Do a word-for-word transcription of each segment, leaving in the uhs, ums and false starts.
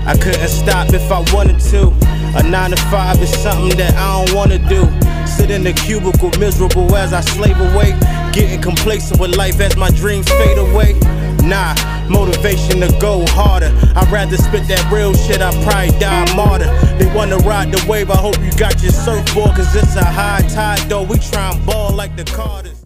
I couldn't stop if I wanted to. A nine to five is something that I don't wanna do. Sit in the cubicle miserable as I slave away, getting complacent with life as my dreams fade away. Nah, motivation to go harder. I'd rather spit that real shit, I'd probably die a martyr. They wanna ride the wave, I hope you got your surfboard, cause it's a high tide though, we try and ball like the Carters.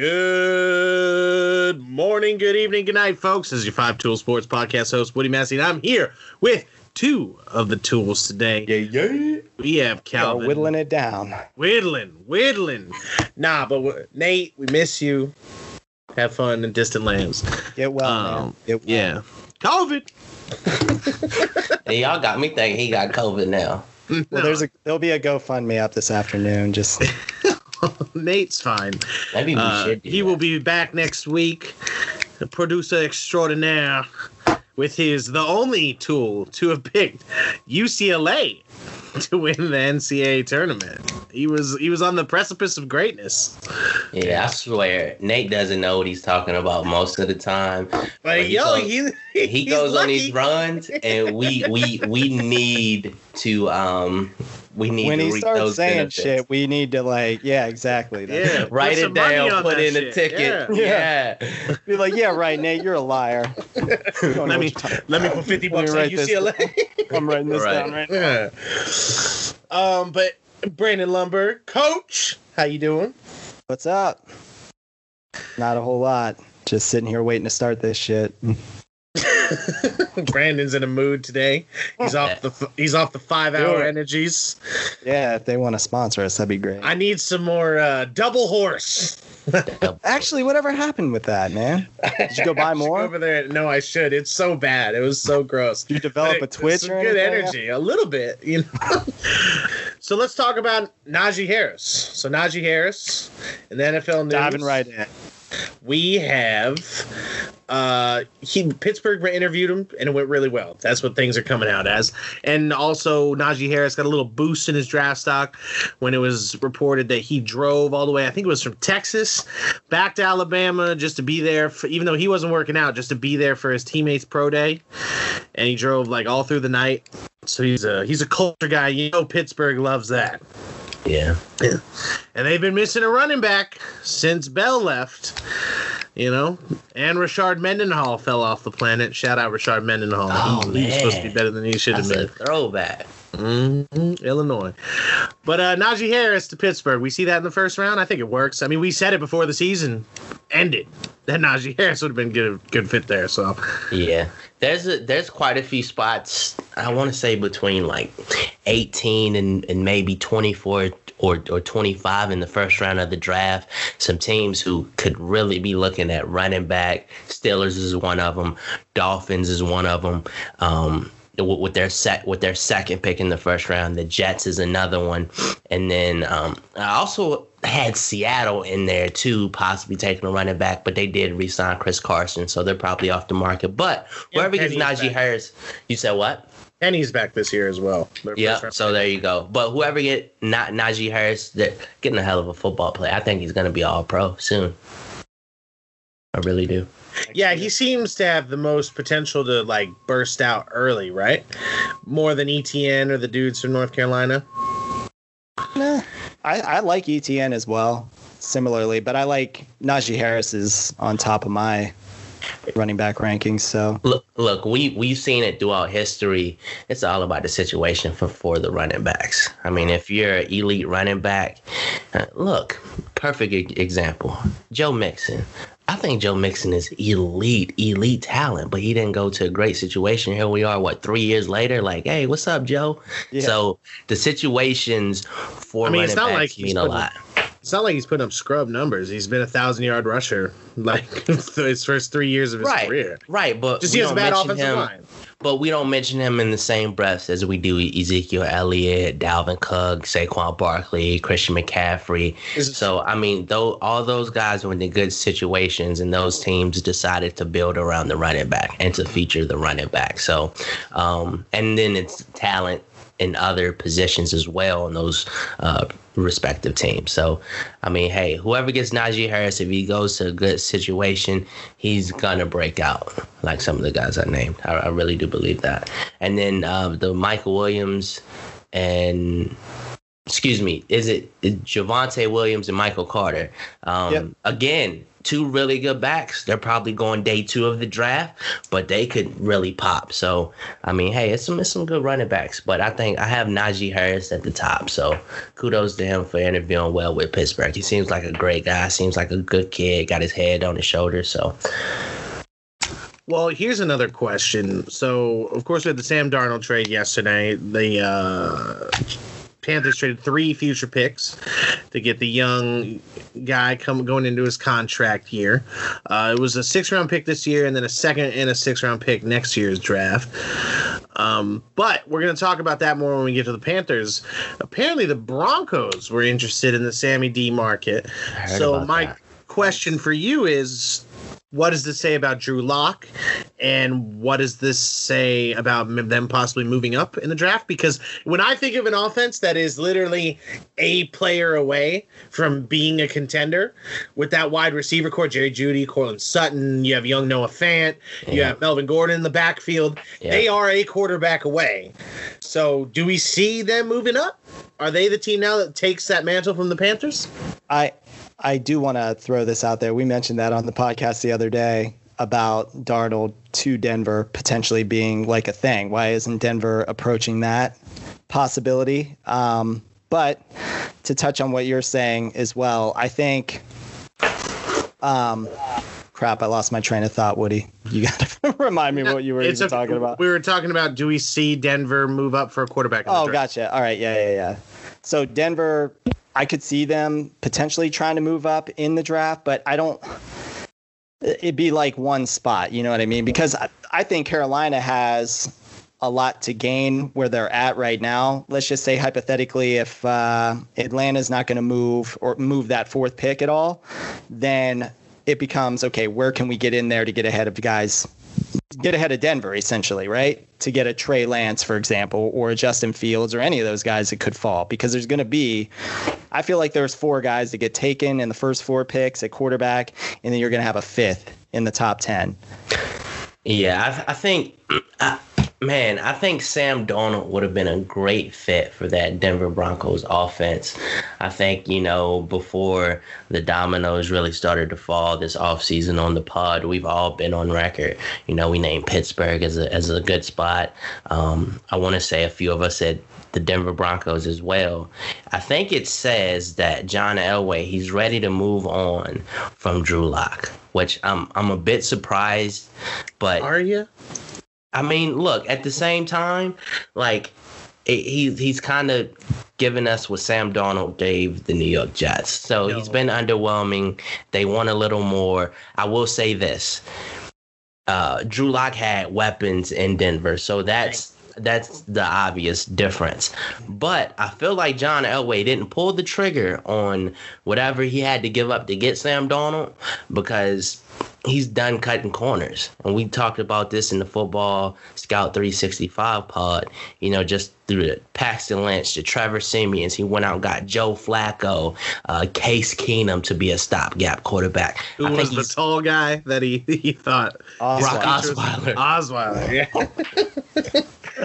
Good morning, good evening, good night, folks. This is your Five Tool Sports Podcast host, Woody Massey, and I'm here with two of the tools today. Yeah, yeah. We have Calvin. We're whittling it down. Whittling, whittling. Nah, but Nate, we miss you. Have fun in distant lands. Get well, um, man. Get well. Yeah. COVID. Hey, y'all got me thinking he got COVID now. Well, No. there's a there'll be a GoFundMe up this afternoon. Just Nate's fine. Maybe we Uh, should do he that. will be back next week. The producer extraordinaire with his the only tool to have picked U C L A to win the N C double A tournament. He was he was on the precipice of greatness. Yeah, I swear, Nate doesn't know what he's talking about most of the time. Like, he yo, goes- he He he's goes on lucky. these runs, and we we we need to um we need when to he reap starts those saying benefits. shit, we need to like, yeah, exactly. That's Yeah. it. Write Put it some money down, on put that in a shit. ticket. Yeah. Yeah. Be like, yeah, right, Nate, you're a liar. You don't know Let what me you're talking- let me put fifty Let me bucks on write U this C L A. I'm writing this Right. down right now. Yeah. Um, but Brandon Lumber, coach, how you doing? What's up? Not a whole lot. Just sitting here waiting to start this shit. Brandon's in a mood today. He's off the he's off the five hour Do it. energies. Yeah, if they want to sponsor us, that'd be great. I need some more uh, double horse. Actually, whatever happened with that, man? Did you go buy I should more? over there? No, I should. It's so bad. It was so gross. Did you develop But a it- Twitch some or good anything? energy, a little bit, you know. So let's talk about Najee Harris. So Najee Harris in the N F L news. Diving right in. We have uh he Pittsburgh interviewed him and it went really well. That's what things are coming out as. And also Najee Harris got a little boost in his draft stock when it was reported that he drove all the way, I think it was from Texas back to Alabama just to be there for, even though he wasn't working out, just to be there for his teammates pro day. And he drove like all through the night. So he's a he's a culture guy. You know Pittsburgh loves that. Yeah. Yeah. And they've been missing a running back since Bell left, you know. And Rashard Mendenhall fell off the planet. Shout out Rashard Mendenhall. Oh, he, he was supposed to man. be better than he should have That's a been. throwback. Mm-hmm. Illinois. But uh, Najee Harris to Pittsburgh. We see that in the first round. I think it works. I mean, we said it before the season ended that Najee Harris would have been good, good fit there. So Yeah, there's a, there's quite a few spots. I want to say between like eighteen and, and maybe twenty-four or or twenty-five in the first round of the draft. Some teams who could really be looking at running back. Steelers is one of them. Dolphins is one of them. Um, with with their sec with their second pick in the first round, the Jets is another one, and then um, I also had Seattle in there too, possibly taking a running back, but they did re-sign Chris Carson, so they're probably off the market. But whoever gets Penny's Najee back. Harris, you said what? and he's back this year as well. Their Yeah, first round so pick. there you go. But whoever get not Najee Harris, they're getting a hell of a football player. I think he's going to be all pro soon. I really do. Yeah, he seems to have the most potential to like burst out early, right? More than E T N or the dudes from North Carolina. Nah, I, I like E T N as well, similarly, but I like Najee Harris is on top of my running back rankings. So Look, look, we we've seen it throughout history. It's all about the situation for, for the running backs. I mean, if you're an elite running back, uh, look, perfect e- example, Joe Mixon. I think Joe Mixon is elite, elite talent, but he didn't go to a great situation. Here we are, what, three years later? Like, hey, what's up, Joe? Yeah. So the situations for I mean, running it's not backs like he's mean a putting- lot. It's not like he's putting up scrub numbers. He's been a thousand yard rusher like his first three years of his Right, career. right, but Just we he has a don't bad mention offensive him. line. But we don't mention him in the same breath as we do Ezekiel Elliott, Dalvin Cook, Saquon Barkley, Christian McCaffrey. Is it- So, I mean, though all those guys were in the good situations, and those teams decided to build around the running back and to feature the running back. So, um, and then it's talent. in other positions as well in those uh, respective teams. So, I mean, hey, whoever gets Najee Harris, if he goes to a good situation, he's gonna break out like some of the guys I named. I, I really do believe that. And then uh, the Michael Williams and excuse me, is it Javonte Williams and Michael Carter? Um, yep. Again, two really good backs. They're probably going day two of the draft, but they could really pop. So, I mean, hey, it's some, it's some good running backs. But I think I have Najee Harris at the top. So kudos to him for interviewing well with Pittsburgh. He seems like a great guy. Seems like a good kid. Got his head on his shoulders. So. Well, here's another question. So, of course, we had the Sam Darnold trade yesterday. The uh, Panthers traded three future picks to get the young guy come going into his contract year. Uh, it was a six-round pick this year and then a second and a six-round pick next year's draft. Um, but we're going to talk about that more when we get to the Panthers. Apparently, the Broncos were interested in the Sammy D market. So my that. question for you is, what does this say about Drew Lock, and what does this say about them possibly moving up in the draft? Because when I think of an offense that is literally a player away from being a contender, with that wide receiver core, Jerry Jeudy, Cortland Sutton, you have young Noah Fant, yeah. you have Melvin Gordon in the backfield, yeah. they are a quarterback away. So do we see them moving up? Are they the team now that takes that mantle from the Panthers? I I do want to throw this out there. We mentioned that on the podcast the other day about Darnold to Denver potentially being like a thing. Why isn't Denver approaching that possibility? Um, but to touch on what you're saying as well, I think um, crap, I lost my train of thought, Woody. You got to remind me what you were even a, talking about. We were talking about, do we see Denver move up for a quarterback? In the oh, draft? Gotcha. All right. Yeah, yeah, yeah. So Denver, I could see them potentially trying to move up in the draft, but I don't – it'd be like one spot, you know what I mean? Because I, I think Carolina has a lot to gain where they're at right now. Let's just say hypothetically if uh, Atlanta's not going to move or move that fourth pick at all, then it becomes, okay, where can we get in there to get ahead of guys – get ahead of Denver, essentially, right? To get a Trey Lance, for example, or a Justin Fields or any of those guys that could fall, because there's going to be, I feel like there's four guys that get taken in the first four picks at quarterback, and then you're going to have a fifth in the top ten. Yeah, I, I think, I, man, I think Sam Darnold would have been a great fit for that Denver Broncos offense. I think, you know, before the dominoes really started to fall this offseason on the pod, we've all been on record. You know, we named Pittsburgh as a, as a good spot. Um, I want to say a few of us said the Denver Broncos as well. I think it says that John Elway, he's ready to move on from Drew Lock, which I'm I'm a bit surprised. But are you? I mean, look, at the same time, like it, he he's kind of given us what Sam Darnold gave the New York Jets. So no. He's been underwhelming. They want a little more. I will say this. Uh, Drew Lock had weapons in Denver, so that's that's the obvious difference. But I feel like John Elway didn't pull the trigger on whatever he had to give up to get Sam Darnold, because he's done cutting corners. And we talked about this in the Football Scout three sixty-five pod, you know, just through the Paxton Lynch, the Trevor Siemians. He went out and got Joe Flacco, uh, Case Keenum to be a stopgap quarterback. Who I was think the tall guy that he, he thought? Brock Osweiler. Osweiler, yeah.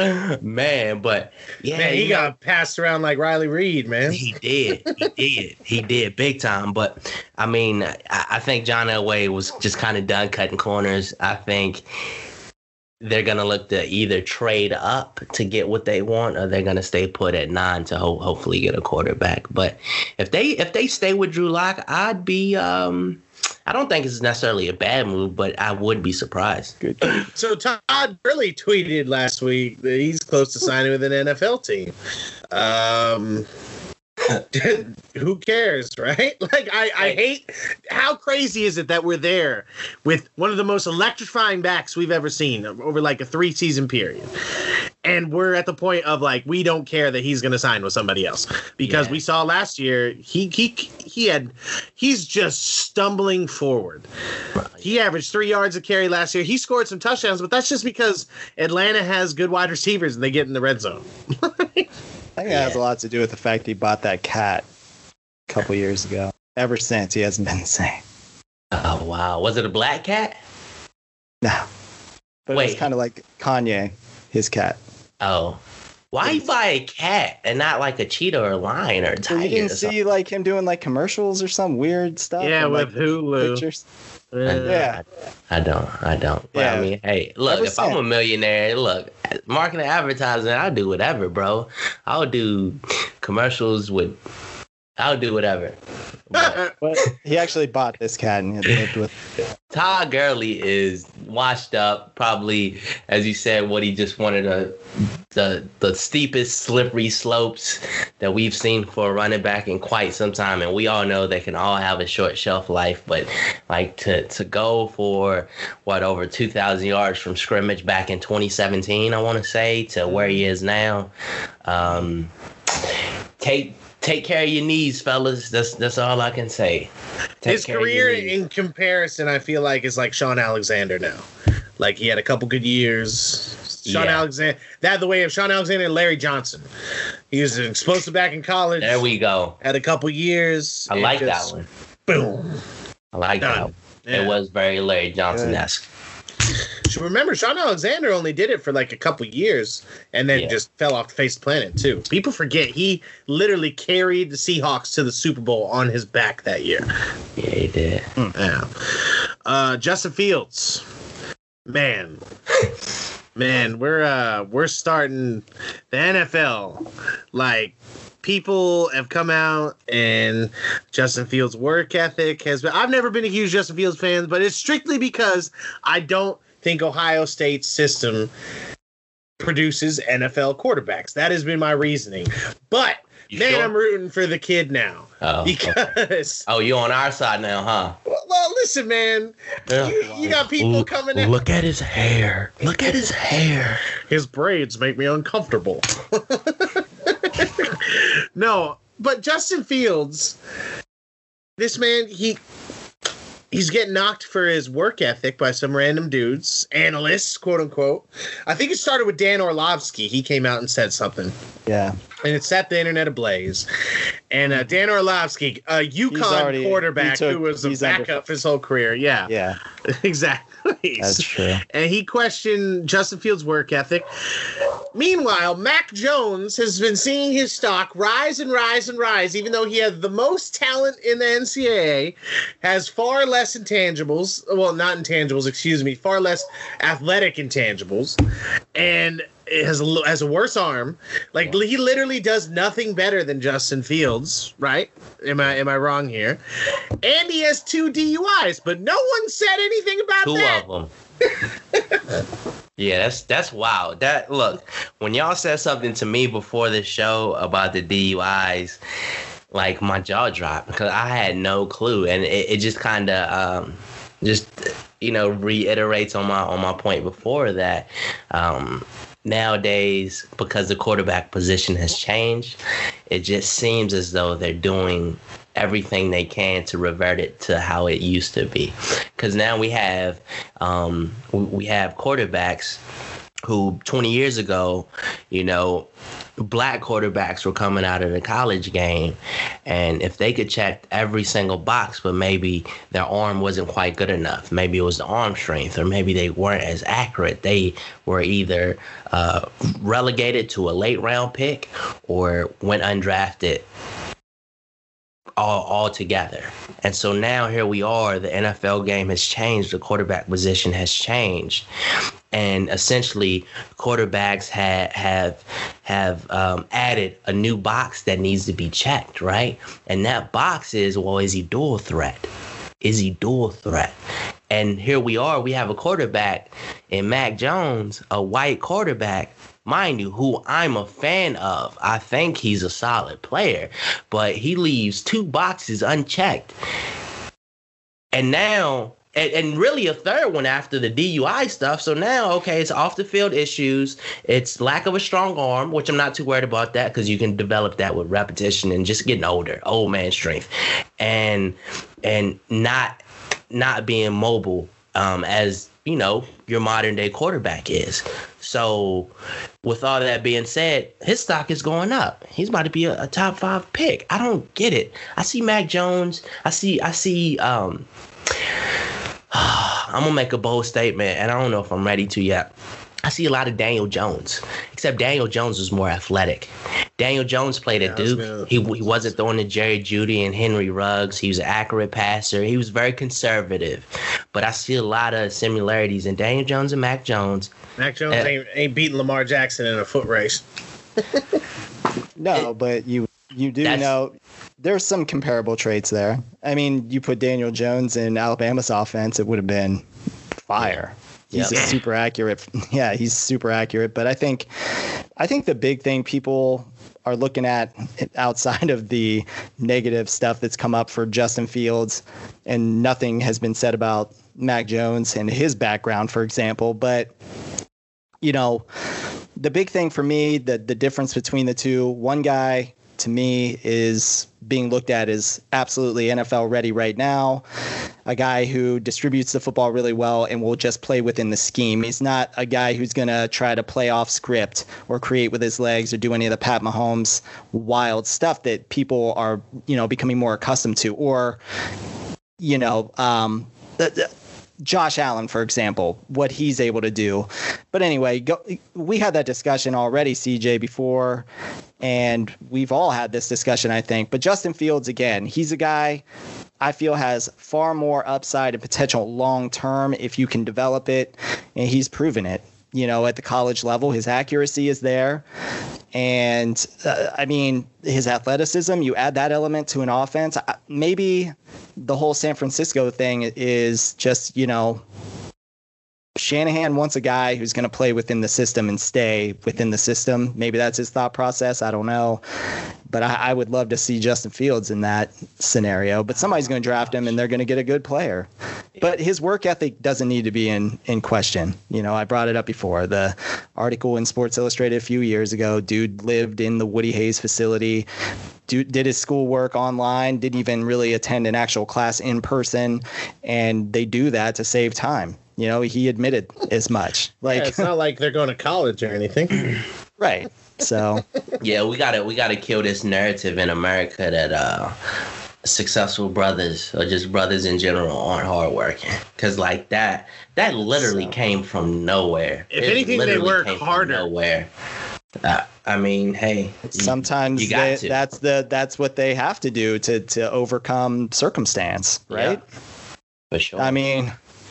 Man, but yeah, man, he you got know, passed around like Riley Reid, man. He did, he did, he did big time. But I mean, I, I think John Elway was just kind of done cutting corners. I think they're gonna look to either trade up to get what they want, or they're gonna stay put at nine to ho- hopefully get a quarterback. But if they if they stay with Drew Lock, I'd be. Um, I don't think it's necessarily a bad move, but I would be surprised. Good. So Todd Gurley tweeted last week that he's close to signing with an N F L team. Um, who cares, right? Like, I, I hate, how crazy is it that we're there with one of the most electrifying backs we've ever seen over like a three season period. And we're at the point of like, we don't care that he's going to sign with somebody else, because yeah. we saw last year, he, he, he had, he's just stumbling forward. He averaged three yards a carry last year. He scored some touchdowns, but that's just because Atlanta has good wide receivers and they get in the red zone. I think Yeah. that has a lot to do with the fact that he bought that cat a couple years ago. Ever since, he hasn't been the same. Oh wow, was it a black cat? No. But it was Wait. kind of like Kanye, his cat. Oh, why you buy a cat and not like a cheetah or a lion or a Well, tiger? you didn't or something? see like him doing like commercials or some weird stuff? Yeah, and, with like, Hulu. pictures? Yeah. Yeah. I don't. I don't. But I Yeah. mean, hey, look, Ever if I'm a since. millionaire, look, marketing, advertising, I'll do whatever, bro. I'll do commercials with. I'll do whatever. But But he actually bought this cat and he lived with it. Todd Gurley is washed up, probably, as you said, what he just wanted to. The the steepest slippery slopes that we've seen for a running back in quite some time, and we all know they can all have a short shelf life. But like to to go for what over two thousand yards from scrimmage back in twenty seventeen, I want to say, to where he is now. Um, take take care of your knees, fellas. That's that's all I can say. Take His care of your career knees. in comparison, I feel like, is like Sean Alexander now. Like he had a couple good years. Sean Yeah. Alexander, that had the way of Sean Alexander and Larry Johnson. He was an explosive back in college. There we go. Had a couple years. I and like just that one. Boom. I like that Done. one. Yeah. It was very Larry Johnson-esque. So remember, Sean Alexander only did it for like a couple years and then Yeah. just fell off the face of the planet too. People forget he literally carried the Seahawks to the Super Bowl on his back that year. Yeah, he did. Yeah. Uh, Justin Fields, man, man, we're uh we're starting the N F L. Like people have come out and Justin Fields' work ethic has been. I've never been a huge Justin Fields fan, but it's strictly because I don't think Ohio State's system produces N F L quarterbacks. That has been my reasoning. But You man, sure? I'm rooting for the kid now Oh, okay. because. Oh, you on our side now, huh? Well, well, listen, man. You, you got people coming in. Look at his hair. Look at his hair. His braids make me uncomfortable. No, but Justin Fields, this man, he he's getting knocked for his work ethic by some random dudes, analysts, quote unquote. I think it started with Dan Orlovsky. He came out and said something, Yeah. and it set the internet ablaze. And uh, Dan Orlovsky, a UConn already- quarterback he took- who was a he's under- backup his whole career. Yeah, Yeah. exactly. That's true. And he questioned Justin Fields' work ethic. Meanwhile, Mac Jones has been seeing his stock rise and rise and rise, even though he had the most talent in the N C double A, has far less intangibles. Well, not intangibles, excuse me, far less athletic intangibles, and it has a, l- has a worse arm. Like he literally does nothing better than Justin Fields, right? Am I am I wrong here? And he has two D U Is, but no one said anything about Two that. of them. Yeah, that's that's wild. That look, when y'all said something to me before the show about the D U Is, like my jaw dropped because I had no clue, and it, it just kind of um, just you know reiterates on my on my point before that. Um, nowadays, because the quarterback position has changed, it just seems as though they're doing everything they can to revert it to how it used to be, because now we have um, we, we have quarterbacks who twenty years ago, you know, black quarterbacks were coming out of the college game, and if they could check every single box, but maybe their arm wasn't quite good enough, maybe it was the arm strength, or maybe they weren't as accurate, they were either uh, relegated to a late round pick or went undrafted all all together. And so now here we are, the N F L game has changed, the quarterback position has changed, and essentially quarterbacks have have have um, added a new box that needs to be checked, right? And that box is, well, is he dual threat? Is he dual threat? And here we are, we have a quarterback in Mac Jones, a white quarterback, mind you, who I'm a fan of. I think he's a solid player, but he leaves two boxes unchecked. And now, and, and really a third one after the D U I stuff. So now, okay, it's off the field issues. It's lack of a strong arm, which I'm not too worried about that because you can develop that with repetition and just getting older, old man strength, and and not not being mobile um, as you know, your modern day quarterback is. So with all that being said, his stock is going up. He's about to be a, a top five pick. I don't get it. I see Mac Jones. I see, I see, um, I'm going to make a bold statement, and I don't know if I'm ready to yet. I see a lot of Daniel Jones, except Daniel Jones was more athletic. Daniel Jones played at Duke. He, he wasn't throwing to Jerry Jeudy and Henry Ruggs. He was an accurate passer. He was very conservative. But I see a lot of similarities in Daniel Jones and Mac Jones. Mac Jones Uh, ain't, ain't beating Lamar Jackson in a foot race. No, but you you do That's- know there's some comparable traits there. I mean, you put Daniel Jones in Alabama's offense, it would have been fire. He's Yeah. a super accurate. Yeah, he's super accurate. But I think, I think the big thing people are looking at outside of the negative stuff that's come up for Justin Fields, and nothing has been said about Mac Jones and his background, for example. But, you know, the big thing for me, the, the difference between the two, one guy to me is being looked at as absolutely N F L ready right now. A guy who distributes the football really well and will just play within the scheme. He's not a guy who's going to try to play off script or create with his legs or do any of the Pat Mahomes wild stuff that people are, you know, becoming more accustomed to. Or, you know, um, the, the, Josh Allen, for example, what he's able to do. But anyway, go, we had that discussion already, C J, before, and we've all had this discussion, I think. But Justin Fields, again, he's a guy I feel has far more upside and potential long term if you can develop it, and he's proven it. You know, at the college level, his accuracy is there. And, uh, I mean, his athleticism, you add that element to an offense. Maybe the whole San Francisco thing is just, you know, Shanahan wants a guy who's going to play within the system and stay within the system. Maybe that's his thought process. I don't know. But I, I would love to see Justin Fields in that scenario. But somebody's going to draft him, and they're going to get a good player. But his work ethic doesn't need to be in, in question. You know, I brought it up before. The article in Sports Illustrated a few years ago, dude lived in the Woody Hayes facility, dude did his schoolwork online, didn't even really attend an actual class in person. And they do that to save time. You know, he admitted as much. Like, Yeah, it's not like they're going to college or anything. right. So, Yeah, we gotta we gotta kill this narrative in America that uh, successful brothers or just brothers in general aren't hardworking. Cause like that that literally So- came from nowhere. If It anything, they literally work came from harder. Nowhere. Uh, I mean, hey, you- sometimes you got they, to. that's the that's what they have to do to to overcome circumstance, right? Yeah, for sure. I mean,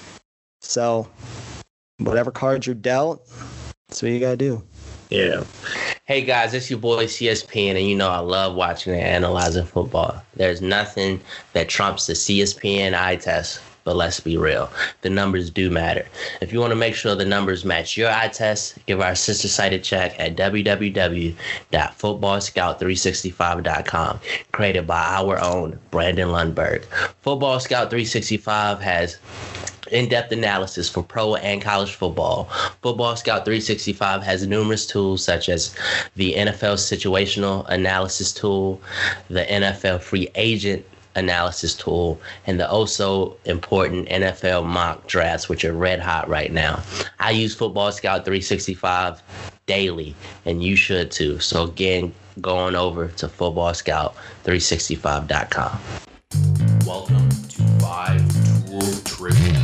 so whatever cards you're dealt, that's what you gotta do. Yeah. Hey guys, it's your boy C S P N, and you know I love watching and analyzing football. There's nothing that trumps the C S P N eye test, but let's be real, the numbers do matter. If you want to make sure the numbers match your eye test, give our sister site a check at w w w dot football scout three sixty-five dot com, created by our own Brandon Lundberg. Football Scout three sixty-five has in-depth analysis for pro and college football. Football Scout three sixty-five has numerous tools such as the N F L situational analysis tool, the N F L free agent analysis tool, and the also important N F L mock drafts, which are red hot right now. I use Football Scout three sixty-five daily, and you should too. So again, go on over to football scout three sixty-five dot com. Welcome to Five Tool Trivia.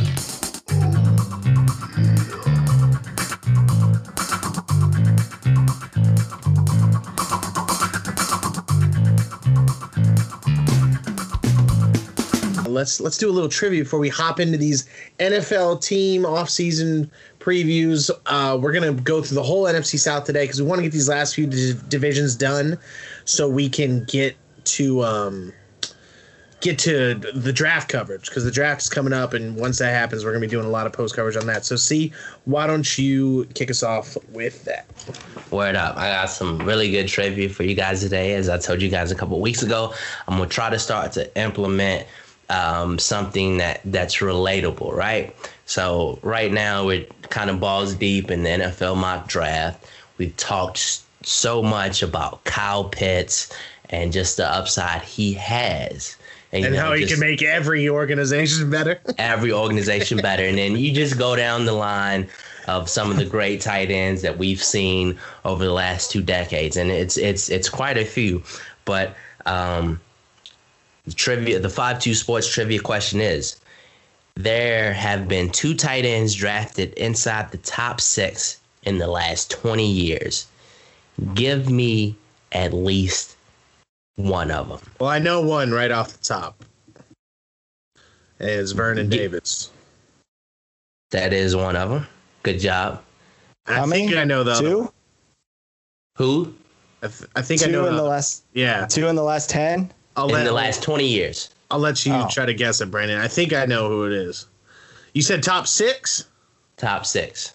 Let's let's do a little trivia before we hop into these N F L team offseason previews. Uh, we're gonna go through the whole N F C South today because we want to get these last few d- divisions done so we can get to um, get to the draft coverage because the draft is coming up, and once that happens, we're gonna be doing a lot of post coverage on that. So, see, why don't you kick us off with that? Word up. I got some really good trivia for you guys today. As I told you guys a couple of weeks ago, I'm going to try to start to implement um, something that, that's relatable, right? So right now we're kind of balls deep in the N F L mock draft. We've talked s- so much about Kyle Pitts and just the upside he has. And, and you know, how he can make every organization better. every organization better. And then you just go down the line of some of the great tight ends that we've seen over the last two decades. And it's it's it's quite a few. But um, the trivia, the five two Sports trivia question is, there have been two tight ends drafted inside the top six in the last twenty years. Give me at least one of them. Well, I know one right off the top. It's Vernon G- Davis. That is one of them. Good job. How I many? think I know the other one. Two? Who? I, th- I think Two I know in the the last Yeah. two in the last ten? I'll In let, the last twenty years. I'll let you Oh. try to guess it, Brandon. I think I know who it is. You said top six? Top six.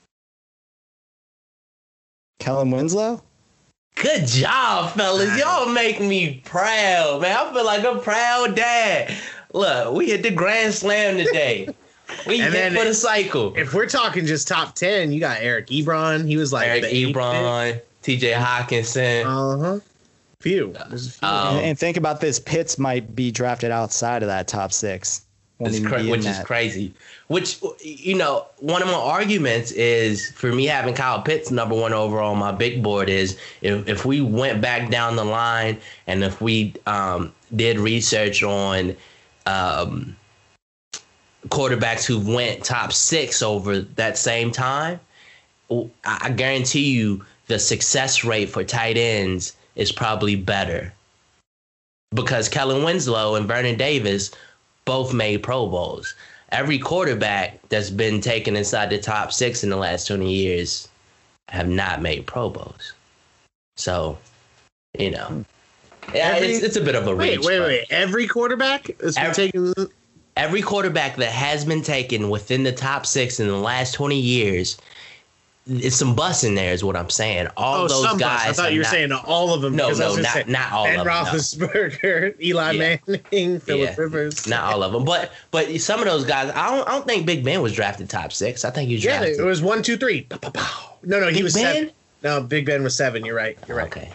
Kellen Winslow? Good job, fellas. Y'all make me proud, man. I feel like a proud dad. Look, we hit the grand slam today. We And hit then for the cycle. If we're talking just top ten, you got Eric Ebron. He was like Eric the eighth Ebron, T J Hawkinson. pick. Uh-huh. Few. There's a few. Um, and, and think about this: Pitts might be drafted outside of that top six, won't It's even cra- be in which is that. crazy. Which, you know, one of my arguments is for me having Kyle Pitts number one overall on my big board is if, if we went back down the line and if we um, did research on um, quarterbacks who went top six over that same time, I I guarantee you the success rate for tight ends is probably better because Kellen Winslow and Vernon Davis both made Pro Bowls. Every quarterback that's been taken inside the top six in the last twenty years have not made Pro Bowls. So, you know, yeah, Every- it's, it's a bit of a Wait, reach. wait, but wait. Every quarterback has been Every- taken. Every quarterback that has been taken within the top six in the last twenty years, it's some bus in there is what I'm saying. All Oh, those some guys. bus. I thought have you were not- saying all of them. No, because I was no, gonna not, say not all Ben of them. no. Roethlisberger, Eli Yeah. Manning, Phillip Yeah. Rivers. Not all of them, but but some of those guys, I don't I don't think Big Ben was drafted top six. I think he was Yeah, drafted. it was one, two, three. Pow, pow, pow. No, no, he Big was Ben? seven. No, Big Ben was seven. You're right. You're right. Okay.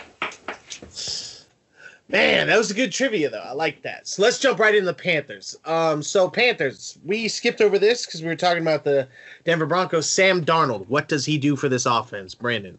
Man, that was a good trivia, though. I like that. So let's jump right into the Panthers. Um, so Panthers, we skipped over this because we were talking about the Denver Broncos. Sam Darnold, what does he do for this offense, Brandon?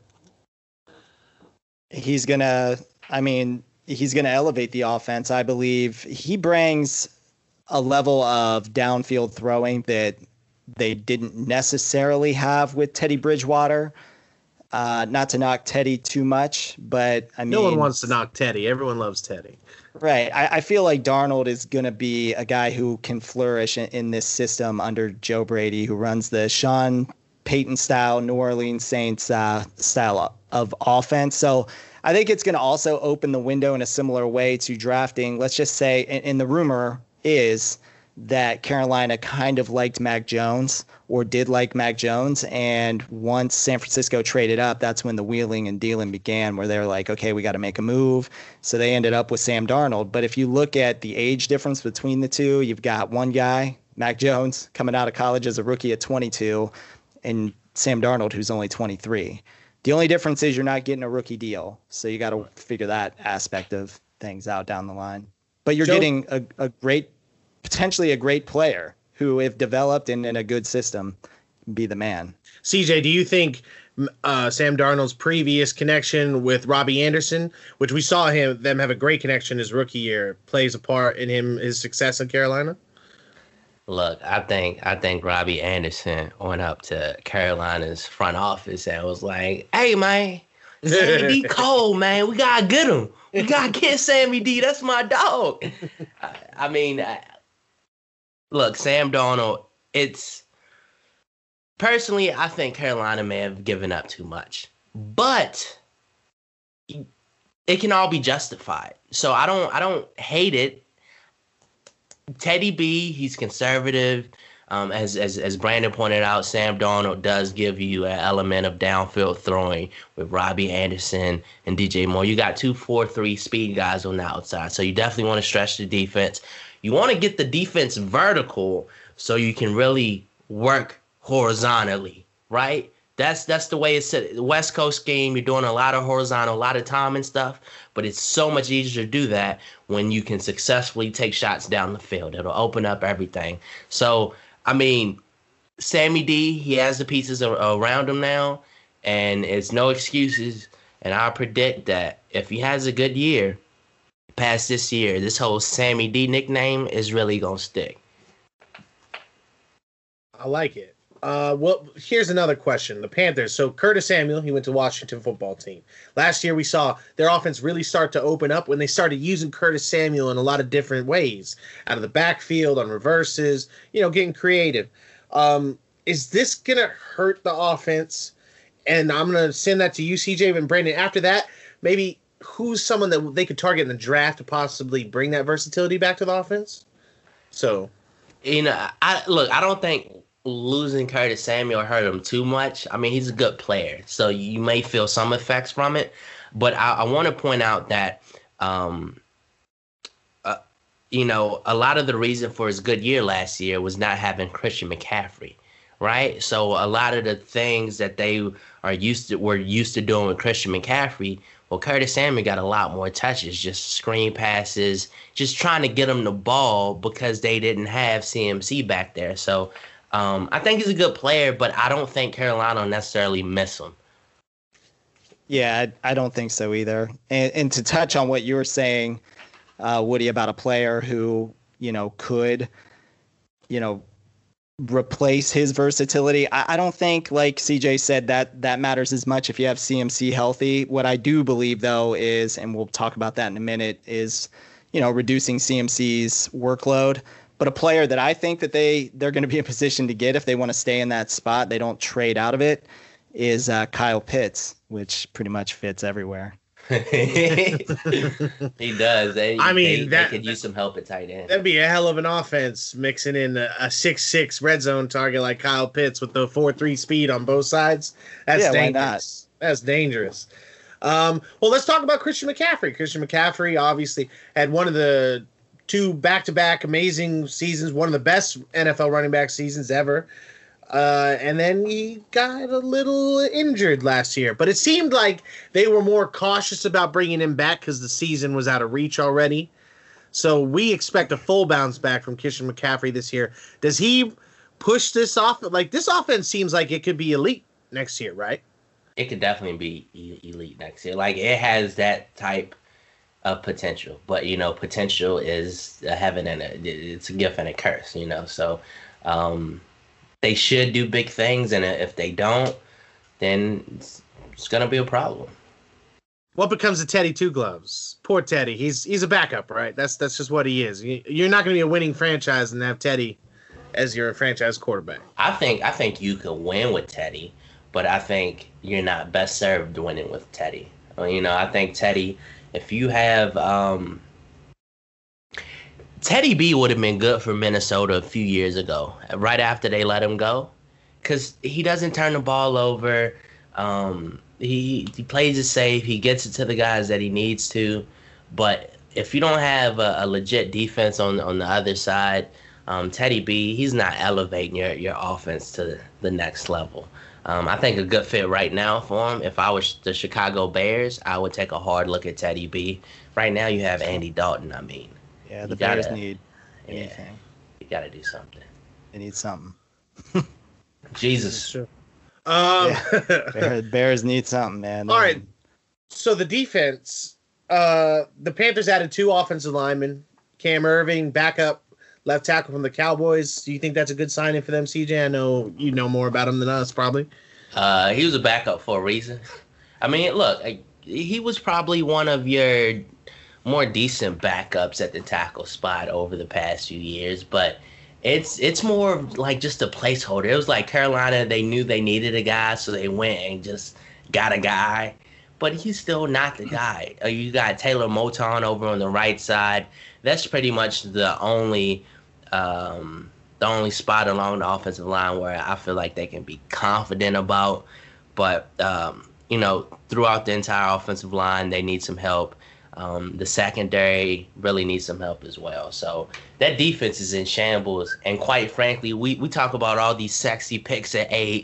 He's gonna. I mean, he's gonna elevate the offense. I believe he brings a level of downfield throwing that they didn't necessarily have with Teddy Bridgewater. Uh, not to knock Teddy too much, but I mean, No one wants to knock Teddy. Everyone loves Teddy. right. I, I feel like Darnold is going to be a guy who can flourish in, in this system under Joe Brady, who runs the Sean Payton style, New Orleans Saints uh, style of offense. So I think it's going to also open the window in a similar way to drafting. Let's just say, and, and the rumor is that Carolina kind of liked Mac Jones or did like Mac Jones. And once San Francisco traded up, that's when the wheeling and dealing began, where they're like, okay, we got to make a move. So they ended up with Sam Darnold. But if you look at the age difference between the two, you've got one guy, Mac Jones, coming out of college as a rookie at twenty-two, and Sam Darnold, who's only twenty-three. The only difference is you're not getting a rookie deal. So you got to figure that aspect of things out down the line. But you're Joe- getting a, a great, potentially a great player who, if developed in, in a good system, can be the man. C J, do you think uh, Sam Darnold's previous connection with Robbie Anderson, which we saw him them have a great connection his rookie year, plays a part in him his success in Carolina? Look, I think I think Robbie Anderson went up to Carolina's front office and was like, "Hey man, Sammy D Cole, man, we gotta get him. We gotta get Sammy D. That's my dog." I, I mean, I, look, Sam Darnold. It's personally, I think Carolina may have given up too much, but it can all be justified. So I don't I don't hate it. Teddy B, he's conservative. Um, as as as Brandon pointed out, Sam Darnold does give you an element of downfield throwing with Robbie Anderson and D J Moore. You got two four three speed guys on the outside, so you definitely want to stretch the defense. You want to get the defense vertical so you can really work horizontally, right? That's that's the way it's set. The West Coast scheme, you're doing a lot of horizontal, a lot of time and stuff, but it's so much easier to do that when you can successfully take shots down the field. It'll open up everything. So, I mean, Sammy D, he has the pieces around him now, and it's no excuses. And I predict that if he has a good year past this year, this whole Sammy D nickname is really going to stick. I like it. Uh, well, here's another question. The Panthers. So Curtis Samuel, he went to Washington football team. Last year we saw their offense really start to open up when they started using Curtis Samuel in a lot of different ways. Out of the backfield, on reverses, you know, getting creative. Um, is this going to hurt the offense? And I'm going to send that to you, C J, and Brandon. After that, maybe who's someone that they could target in the draft to possibly bring that versatility back to the offense? So, you know, I look, I don't think losing Curtis Samuel hurt him too much. I mean, he's a good player, so you may feel some effects from it. But I, I want to point out that, um, uh, you know, a lot of the reason for his good year last year was not having Christian McCaffrey, right? So a lot of the things that they are used to were used to doing with Christian McCaffrey, well, Curtis Samuel got a lot more touches, just screen passes, just trying to get him the ball because they didn't have C M C back there. So. Um, I think he's a good player, but I don't think Carolina will necessarily miss him. Yeah, I, I don't think so either. And, and to touch on what you were saying, uh, Woody, about a player who, you know, could, you know, replace his versatility, I, I don't think, like C J said, that that matters as much if you have C M C healthy. What I do believe, though, is, and we'll talk about that in a minute, is, you know, reducing C M C's workload. But a player that I think that they, they're going to be in position to get if they want to stay in that spot, they don't trade out of it, is uh, Kyle Pitts, which pretty much fits everywhere. He does. They, I mean, they, that, they could use some help at tight end. That'd be a hell of an offense, mixing in a six six red zone target like Kyle Pitts with the four three speed on both sides. That's yeah, dangerous. Why not? That's dangerous. Um, well, let's talk about Christian McCaffrey. Christian McCaffrey obviously had one of the two back-to-back amazing seasons, one of the best N F L running back seasons ever. Uh, and then he got a little injured last year. But it seemed like they were more cautious about bringing him back because the season was out of reach already. So we expect a full bounce back from Christian McCaffrey this year. Does he push this off? Like, this offense seems like it could be elite next year, right? It could definitely be elite next year. Like, it has that type of potential, but you know, potential is a heaven and a, it's a gift and a curse, you know. So um, they should do big things, and if they don't, then it's, it's gonna be a problem. What becomes of Teddy Two Gloves? Poor Teddy. He's he's a backup, right? That's that's just what he is. You're not gonna be a winning franchise and have Teddy as your franchise quarterback. I think I think you could win with Teddy, but I think you're not best served winning with Teddy. Well, you know, I think Teddy. If you have um, Teddy B would have been good for Minnesota a few years ago, right after they let him go, because he doesn't turn the ball over. Um, he he plays it safe. He gets it to the guys that he needs to. But if you don't have a, a legit defense on on the other side, um, Teddy B, he's not elevating your your offense to the next level. Um, I think a good fit right now for him. If I was the Chicago Bears, I would take a hard look at Teddy B. Right now, you have Andy Dalton. I mean, yeah, the Bears gotta, need anything. Yeah, you got to do something. They need something. Jesus. Um, yeah. Bears need something, man. All right. So the defense, uh, the Panthers added two offensive linemen. Cam Irving, backup left tackle from the Cowboys. Do you think that's a good signing for them, C J? I know you know more about him than us, probably. Uh, he was a backup for a reason. I mean, look, I, he was probably one of your more decent backups at the tackle spot over the past few years, but it's it's more like just a placeholder. It was like Carolina, they knew they needed a guy, so they went and just got a guy, but he's still not the guy. You got Taylor Moton over on the right side. That's pretty much the only um, the only spot along the offensive line where I feel like they can be confident about. But, um, you know, throughout the entire offensive line, they need some help. Um, the secondary really needs some help as well. So that defense is in shambles. And quite frankly, we, we talk about all these sexy picks at eight,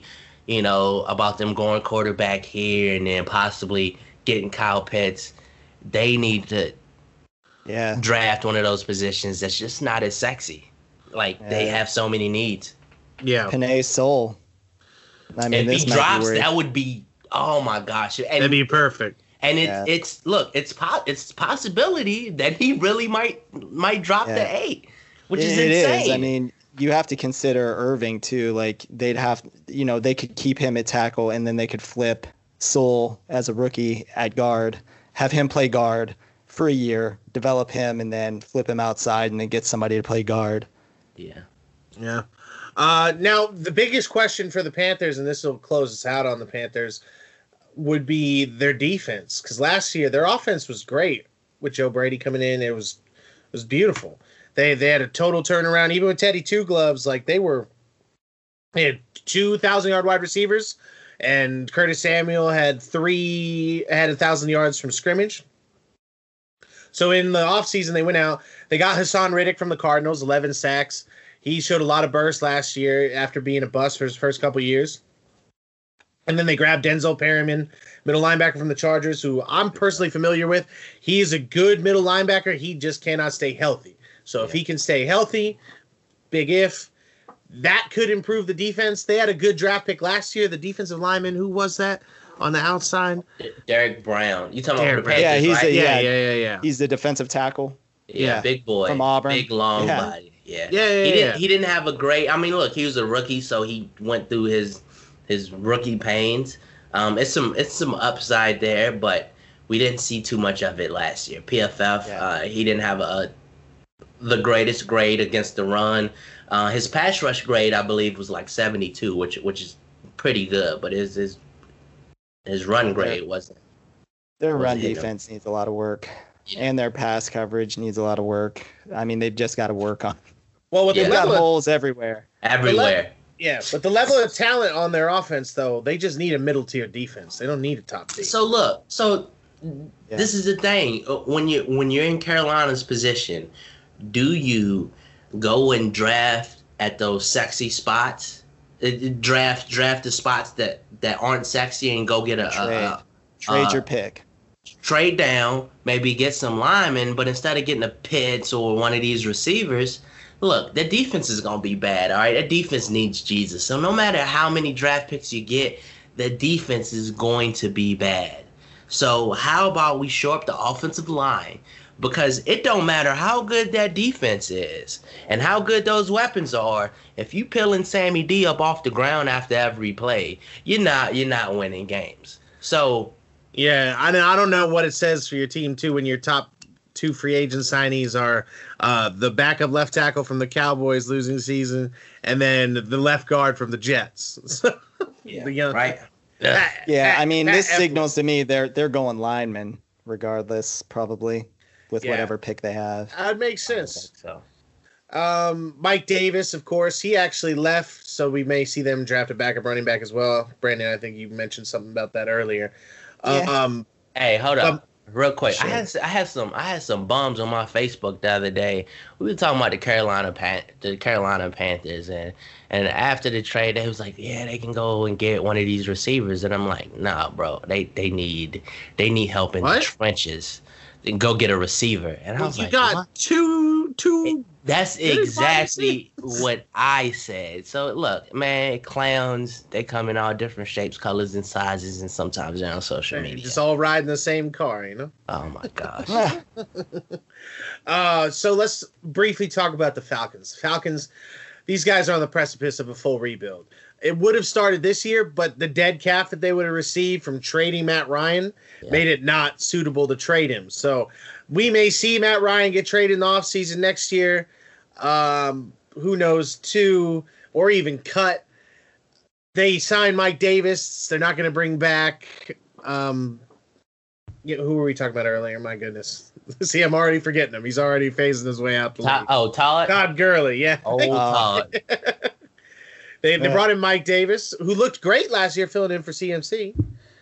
you know, about them going quarterback here and then possibly getting Kyle Pitts. They need to Yeah. draft one of those positions that's just not as sexy. Like they Yeah. have so many needs. Yeah, Panay Soul. I mean, if this he might drops, be where that would be oh my gosh. And that'd be perfect. and it's Yeah. it's look, it's po- it's possibility that he really might might drop Yeah. to eight, which is It insane. is. I mean, you have to consider Irving too. Like they'd have, you know, they could keep him at tackle and then they could flip Soul as a rookie at guard, have him play guard for a year, develop him, and then flip him outside and then get somebody to play guard. yeah. Yeah. Uh, now, the biggest question for the Panthers, and this will close us out on the Panthers, would be their defense. Because last year, their offense was great with Joe Brady coming in. It was it was beautiful. They they had a total turnaround. Even with Teddy Two Gloves, like they were, they had two thousand yard wide receivers, and Curtis Samuel had three had a thousand yards from scrimmage. So in the offseason, they went out. They got Hassan Riddick from the Cardinals, eleven sacks. He showed a lot of burst last year after being a bust for his first couple years. And then they grabbed Denzel Perryman, middle linebacker from the Chargers, who I'm personally familiar with. He is a good middle linebacker. He just cannot stay healthy. So if he can stay healthy, big if, that could improve the defense. They had a good draft pick last year. The defensive lineman, who was that on the outside? Derek Brown. You talking Derek about the Brown. Panthers, Yeah, he's right? a- Yeah, Yeah. yeah, yeah, yeah. He's the defensive tackle. Yeah, Yeah. big boy From Auburn. big long Yeah. body. Yeah, Yeah, yeah, He yeah. didn't. He didn't have a great. I mean, look, he was a rookie, so he went through his his rookie pains. Um, it's some it's some upside there, but we didn't see too much of it last year. P F F. Yeah. Uh, he didn't have a the greatest grade against the run. Uh, his pass rush grade, I believe, was like seventy-two, which which is pretty good, but his his his run grade wasn't. Their Was run it him? defense needs a lot of work, Yeah. and their pass coverage needs a lot of work. I mean, they've just got to work on. Well, with Yeah. They've the got level of, holes everywhere. Everywhere. yeah, but the level of talent on their offense, though, they just need a middle tier defense. They don't need a top tier. So look, so Yeah. this is the thing. Uh, When you when you're in Carolina's position, do you go and draft at those sexy spots? Uh, Draft draft the spots that, that aren't sexy and go get a, a, Trade, a trade uh, your pick. trade down, maybe get some linemen, but instead of getting a Pitts or one of these receivers, look, the defense is gonna be bad. All right, that defense needs Jesus. So no matter how many draft picks you get, the defense is going to be bad. So how about we shore up the offensive line? Because it don't matter how good that defense is and how good those weapons are. If you peeling Sammy D up off the ground after every play, you're not you're not winning games. So yeah, I mean, I don't know what it says for your team too when your top two free agent signees are uh, the backup left tackle from the Cowboys losing season, and then the left guard from the Jets. So, yeah, the young- right. Pat- Yeah, Pat- I mean, Pat this Elflein. signals to me they're they're going linemen regardless, probably with Yeah. whatever pick they have. That makes sense. So Um, Mike Davis, of course, he actually left, so we may see them draft a backup running back as well. Brandon, I think you mentioned something about that earlier. Yeah. Um, hey, hold up. Um, Real quick, sure. I had I had some I had some bums on my Facebook the other day. We were talking about the Carolina Pan the Carolina Panthers, and and after the trade, they was like, yeah, they can go and get one of these receivers, and I'm like, nah, bro, they they need they need help in What? the trenches. Then go get a receiver, and I well, was you like, got what? two, two. That's Good wide exactly what I said. So look, man, clowns, they come in all different shapes, colors, and sizes, and sometimes they're on social media. Just all riding the same car, you know. Oh my gosh. Uh, so let's briefly talk about the Falcons. Falcons, these guys are on the precipice of a full rebuild. It would have started this year, but the dead cap that they would have received from trading Matt Ryan Yeah. made it not suitable to trade him. So we may see Matt Ryan get traded in the offseason next year. Um, who knows, two, or even cut. They signed Mike Davis. They're not going to bring back um, yeah, who were we talking about earlier? My goodness. See, I'm already forgetting him. He's already phasing his way out the Ta- league. oh, Todd. Todd Gurley, yeah. Oh, Uh, Todd. They, they Yeah. brought in Mike Davis, who looked great last year filling in for C M C.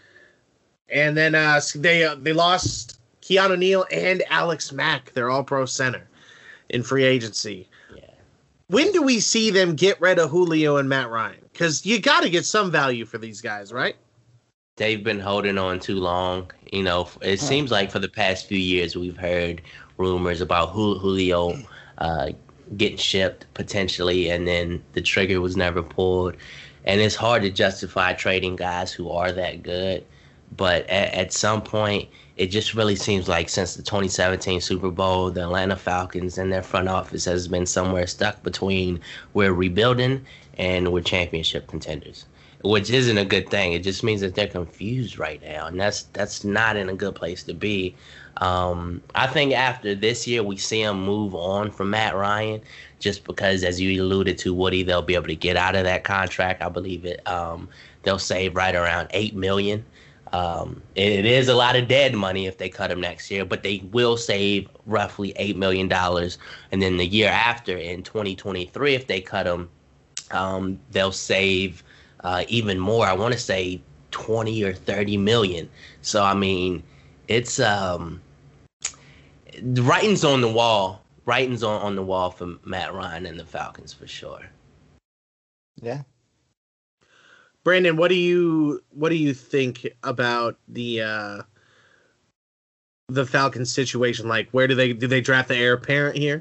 And then uh, they uh, they lost Keanu Neal and Alex Mack, their all-pro center, in free agency. Yeah. When do we see them get rid of Julio and Matt Ryan? Because you got to get some value for these guys, right? They've been holding on too long. You know, it seems like for the past few years we've heard rumors about Julio uh, getting shipped potentially, and then the trigger was never pulled. And it's hard to justify trading guys who are that good. But at, at some point, it just really seems like since the twenty seventeen Super Bowl, the Atlanta Falcons and their front office has been somewhere stuck between we're rebuilding and we're championship contenders, which isn't a good thing. It just means that they're confused right now, and that's that's not in a good place to be. Um, I think after this year, we see them move on from Matt Ryan, just because, as you alluded to, Woody, they'll be able to get out of that contract. I believe it. Um, they'll save right around eight million dollars. Um, it is a lot of dead money if they cut him next year, but they will save roughly eight million dollars. And then the year after, in twenty twenty-three, if they cut him, um, they'll save uh, even more. I want to say twenty or thirty million. So, I mean, it's um, the writing's on the wall. Writing's on, on the wall for Matt Ryan and the Falcons for sure. Yeah. Brandon, what do you what do you think about the uh, the Falcons situation? Like, where do they do they draft the heir apparent here,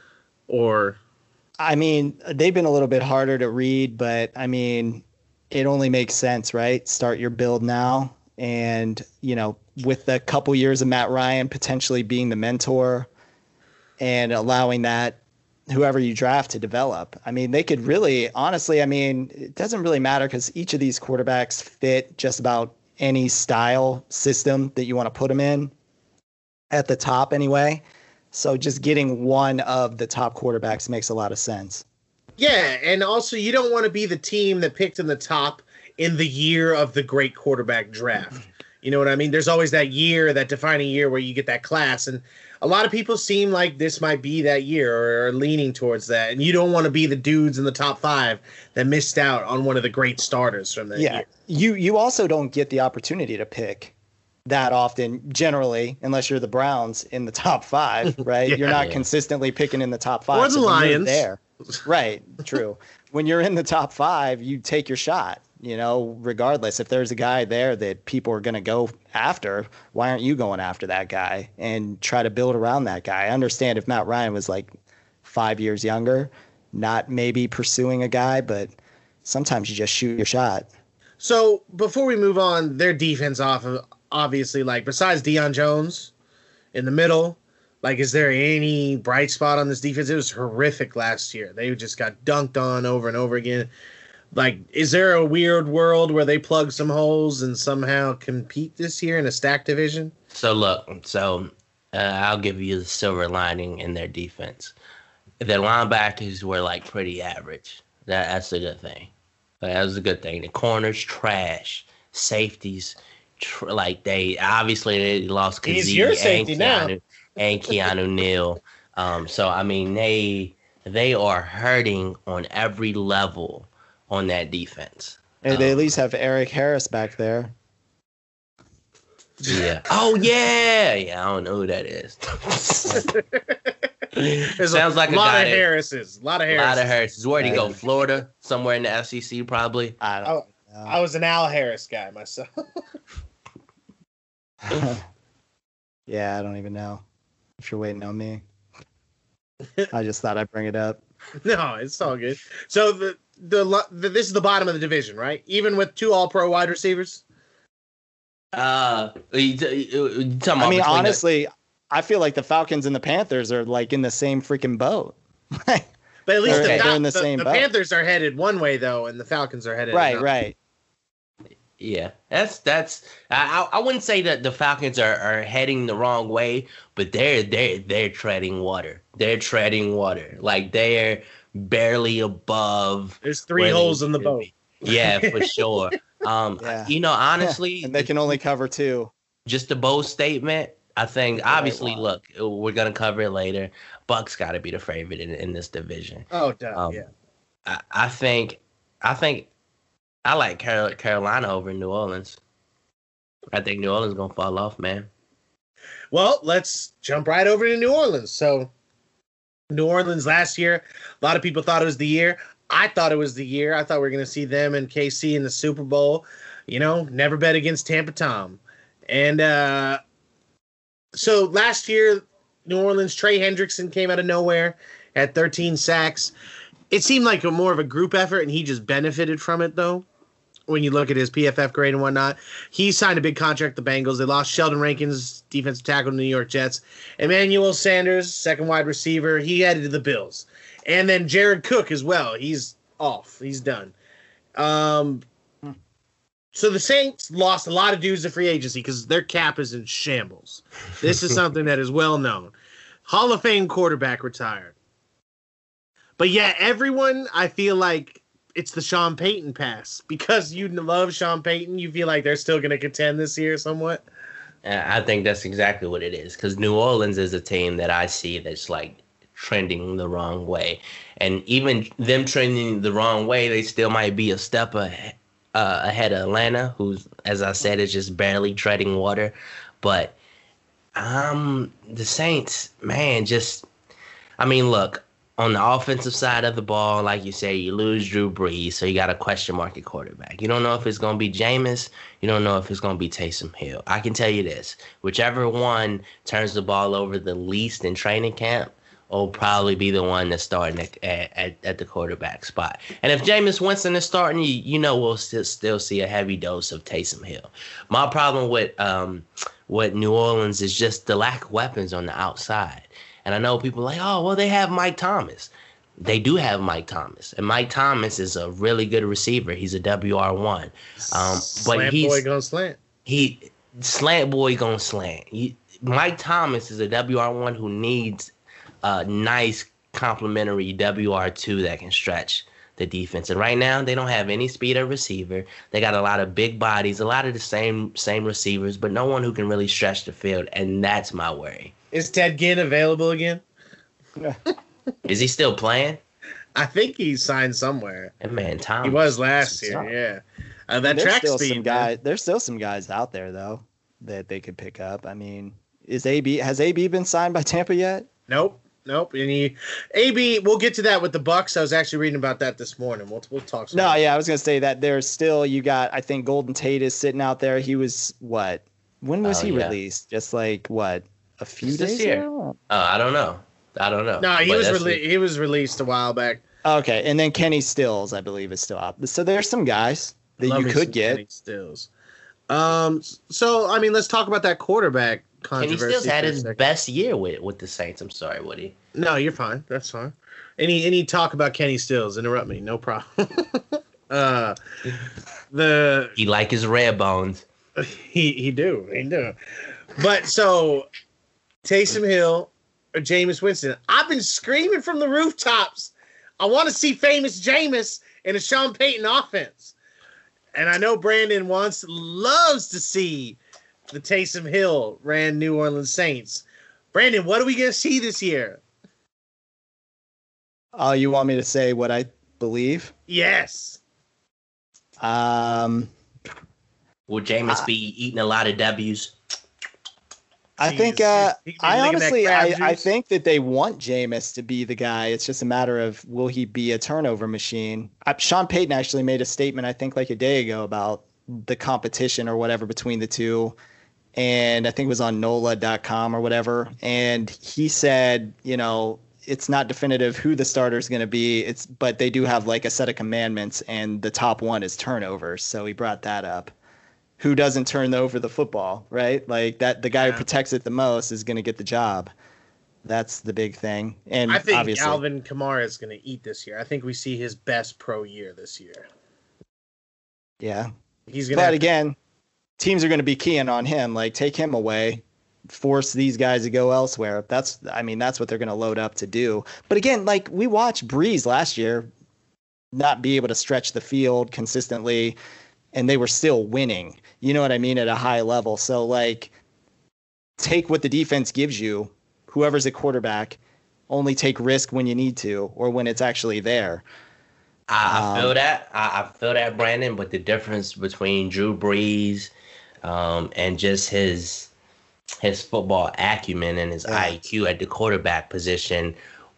or? I mean, they've been a little bit harder to read, but I mean, it only makes sense, right? Start your build now, and you know, with a couple years of Matt Ryan potentially being the mentor, and allowing that whoever you draft to develop. I mean, they could really, honestly, I mean, it doesn't really matter because each of these quarterbacks fit just about any style system that you want to put them in at the top anyway. So just getting one of the top quarterbacks makes a lot of sense. Yeah, and also you don't want to be the team that picked in the top in the year of the great quarterback draft. You know what I mean? There's always that year, that defining year where you get that class, and a lot of people seem like this might be that year or are leaning towards that. And you don't want to be the dudes in the top five that missed out on one of the great starters from that yeah. year. You you also don't get the opportunity to pick that often, generally, unless you're the Browns in the top five, right? yeah. You're not Yeah. consistently picking in the top five. Or the so when you're Lions. there. Right, true. When you're in the top five, you take your shot. You know, regardless, if there's a guy there that people are going to go after, why aren't you going after that guy and try to build around that guy? I understand if Matt Ryan was like five years younger, not maybe pursuing a guy, but sometimes you just shoot your shot. So before we move on, their defense off of obviously, like, besides Deion Jones in the middle, like, is there any bright spot on this defense? It was horrific last year. They just got dunked on over and over again. Like, is there a weird world where they plug some holes and somehow compete this year in a stacked division? So look, so uh, I'll give you the silver lining in their defense. Their linebackers were like pretty average. That that's a good thing. Like, that was a good thing. The corners trash, safeties tr- like they obviously they lost He's Kazee your and safety now. Keanu and Keanu Neal. Um, so I mean they they are hurting on every level on that defense. And they Um, at least have Eric Harris back there. Yeah. Oh yeah. Yeah. I don't know who that is. There's Sounds a like a lot guy of that- Harrises. A lot of A Harrises. lot of Harris. Where'd he go? Yeah. Florida? Somewhere in the F C C, probably. I don't Oh, know. I was an Al Harris guy myself. Yeah, I don't even know if you're waiting on me. I just thought I'd bring it up. No, it's all good. So the, the the this is the bottom of the division, right? Even with two All-Pro wide receivers. Uh, you, t- you, you talking about I mean, between the- honestly, I feel like the Falcons and the Panthers are like in the same freaking boat. But at least Okay. the, They're in the, the same the boat. Panthers are headed one way though, and the Falcons are headed Right, another. right. yeah, that's that's. I I I wouldn't say that the Falcons are, are heading the wrong way, but they're they're they're treading water. They're treading water. Like they're barely above. There's three where they holes in the should boat. be. Yeah, for sure. Um, Yeah. you know, honestly, And they can only cover two. just a bold statement. I think That's what I obviously, want. look, we're gonna cover it later. Bucks got to be the favorite in, in this division. Oh, duh, Um, yeah. I, I think, I think, I like Carol, Carolina over New Orleans. I think New Orleans gonna fall off, man. Well, let's jump right over to New Orleans. So, New Orleans last year, a lot of people thought it was the year. I thought it was the year. I thought we were going to see them and K C in the Super Bowl. You know, never bet against Tampa Tom. And uh, so last year, New Orleans, Trey Hendrickson came out of nowhere, had thirteen sacks. It seemed like a more of a group effort, and he just benefited from it, though. When you look at his P F F grade and whatnot, he signed a big contract with the Bengals. They lost Sheldon Rankins, defensive tackle to the New York Jets. Emmanuel Sanders, second wide receiver, he headed to the Bills. And then Jared Cook as well. He's off. He's done. Um, so the Saints lost a lot of dudes to free agency because their cap is in shambles. This is something that is well known. Hall of Fame quarterback retired. But yeah, everyone, I feel like, it's the Sean Payton pass. Because you love Sean Payton, you feel like they're still going to contend this year somewhat? I think that's exactly what it is. Because New Orleans is a team that I see that's like trending the wrong way. And even them trending the wrong way, they still might be a step ahead, uh, ahead of Atlanta, who's, as I said, is just barely treading water. But um, the Saints, man, just, I mean, look, on the offensive side of the ball, like you say, you lose Drew Brees, so you got a question mark at quarterback. You don't know if it's going to be Jameis. You don't know if it's going to be Taysom Hill. I can tell you this. Whichever one turns the ball over the least in training camp will probably be the one that's starting at, at, at the quarterback spot. And if Jameis Winston is starting, you, you know we'll still, still see a heavy dose of Taysom Hill. My problem with, um, with New Orleans is just the lack of weapons on the outside. And I know people are like, oh, well, they have Mike Thomas. They do have Mike Thomas. And Mike Thomas is a really good receiver. He's a W R one. Um, but slant he's, boy gonna slant. He, slant boy gonna slant. He, Mike Thomas is a W R one who needs a nice complementary W R two that can stretch the defense. And right now, they don't have any speed at receiver. They got a lot of big bodies, a lot of the same same receivers, but no one who can really stretch the field. And that's my worry. Is Ted Ginn available again? Is he still playing? I think he signed somewhere. And man, Tom. He was last year, yeah. Uh, that there's track still speed, some guys. There's still some guys out there though that they could pick up. I mean, is A B has A B been signed by Tampa yet? Nope, nope. And he, A B, we'll get to that with the Bucks. I was actually reading about that this morning. We'll we'll talk. Some no, more. yeah, I was gonna say that there's still you got. I think Golden Tate is sitting out there. He was what? When was Oh, he yeah. released? Just like what? A few Just this days year. ago? Uh, I don't know. I don't know. No, he But was that's rele- he was released a while back. Okay, and then Kenny Stills, I believe, is still out. So there's some guys that Love you me could some get. Kenny Stills. Um. So I mean, let's talk about that quarterback Kenny controversy. Stills had for a his second. best year with, with the Saints. I'm sorry, Woody. No, you're fine. That's fine. Any any talk about Kenny Stills? Interrupt me. No problem. uh, the He like his red bones. he he do he do, but so Taysom Hill or Jameis Winston. I've been screaming from the rooftops. I want to see famous Jameis in a Sean Payton offense, and I know Brandon wants loves to see the Taysom Hill ran New Orleans Saints. Brandon, what are we gonna see this year? Oh, you want me to say what I believe? Yes. Um, Will Jameis Uh, be eating a lot of W's? I He's- think. Uh, he could be I licking that honestly, crab I, I juice. think that they want Jameis to be the guy. It's just a matter of will he be a turnover machine. Uh, Sean Payton actually made a statement, I think, like a day ago about the competition or whatever between the two, and I think it was on N O L A dot com or whatever. And he said, you know, it's not definitive who the starter is going to be. It's but they do have like a set of commandments, and the top one is turnovers. So he brought that up. Who doesn't turn over the football, right? Like that, the guy Yeah. who protects it the most is going to get the job. That's the big thing. And I think obviously, Alvin Kamara is going to eat this year. I think we see his best pro year this year. yeah. He's going But to. again, teams are going to be keying on him. Like take him away, force these guys to go elsewhere. That's, I mean, that's what they're going to load up to do. But again, like we watched Breeze last year not be able to stretch the field consistently, and they were still winning. You know what I mean? At a high level. So like, take what the defense gives you. Whoever's at quarterback, only take risk when you need to or when it's actually there. I, I Um, feel that. I, I feel that, Brandon. But the difference between Drew Brees um, and just his his football acumen and his Yeah. I Q at the quarterback position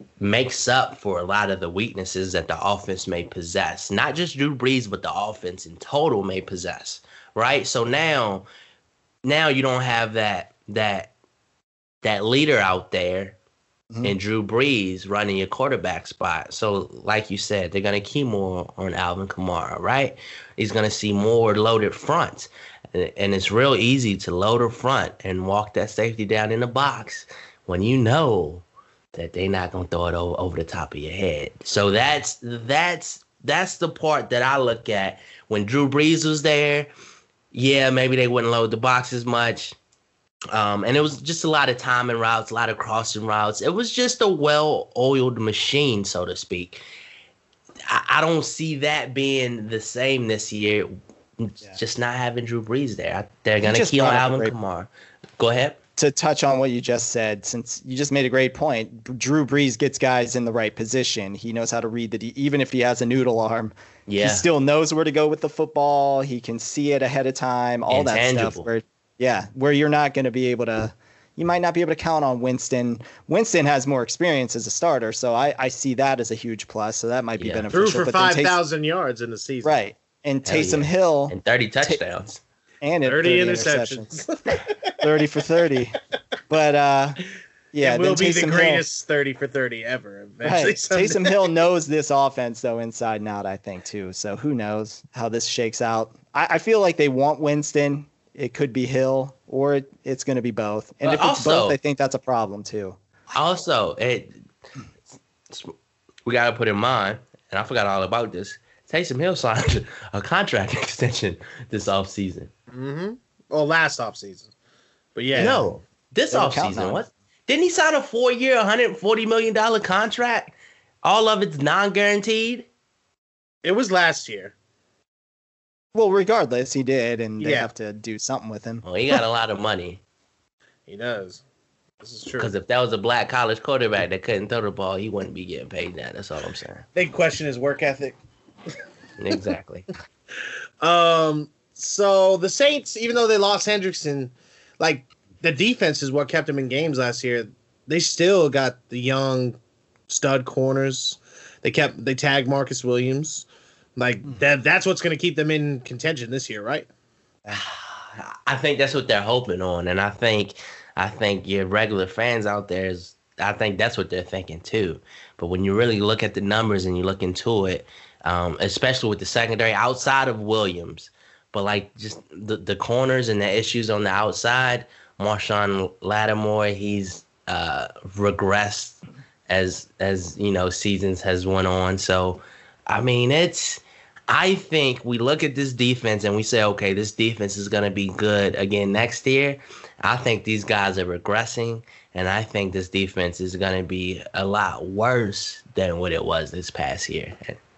makes up for a lot of the weaknesses that the offense may possess. Not just Drew Brees, but the offense in total may possess. Right? So now, now you don't have that that that leader out there mm-hmm. and Drew Brees running your quarterback spot. So, like you said, they're going to key more on Alvin Kamara, right? He's going to see more loaded fronts. And it's real easy to load a front and walk that safety down in the box when you know that they're not going to throw it over, over the top of your head. So that's that's that's the part that I look at. When Drew Brees was there, yeah, maybe they wouldn't load the box as much. Um, and it was just a lot of timing routes, a lot of crossing routes. It was just a well-oiled machine, so to speak. I, I don't see that being the same this year, yeah. just not having Drew Brees there. I, they're going to key on Alvin Kamara. Go ahead. To touch on what you just said, since you just made a great point, Drew Brees gets guys in the right position. He knows how to read the – even if he has a noodle arm, yeah. he still knows where to go with the football. He can see it ahead of time, all Intangible. that stuff. Where, yeah, where you're not going to be able to – you might not be able to count on Winston. Winston has more experience as a starter, so I, I see that as a huge plus, so that might be yeah. beneficial. Threw for five thousand yards in the season. Right. And Hell Taysom yeah. Hill. And thirty touchdowns. Ta- and thirty, thirty interceptions. interceptions. thirty for thirty. But, uh, yeah. It will be Taysom the greatest Hill, thirty for thirty ever. Eventually right. Taysom Hill knows this offense, though, inside and out, I think, too. So who knows how this shakes out. I, I feel like they want Winston. It could be Hill, or it, it's going to be both. And but if it's also, both, I think that's a problem, too. Also, it, we got to put in mind, and I forgot all about this, Taysom Hill signed a contract extension this offseason. Mm-hmm. Well, last offseason. But yeah. No, this offseason. What? Didn't he sign a four-year, one hundred forty million dollars contract? All of it's non-guaranteed? It was last year. Well, regardless, he did, and they yeah. have to do something with him. Well, he got a lot of money. He does. This is true. Because if that was a black college quarterback that couldn't throw the ball, he wouldn't be getting paid that. That's all I'm saying. Big question is work ethic. Exactly. um. So the Saints, even though they lost Hendrickson, like the defense is what kept them in games last year. They still got the young stud corners. They kept they tagged Marcus Williams. Like that. That's what's going to keep them in contention this year, right? I think that's what they're hoping on, and I think I think your regular fans out there is. I think that's what they're thinking too. But when you really look at the numbers and you look into it, um, especially with the secondary outside of Williams, but like just the, the corners and the issues on the outside, Marshawn Lattimore, he's uh, regressed as as you know seasons has went on. So I mean, it's. I think we look at this defense and we say, okay, this defense is going to be good again next year. I think these guys are regressing, and I think this defense is going to be a lot worse than what it was this past year.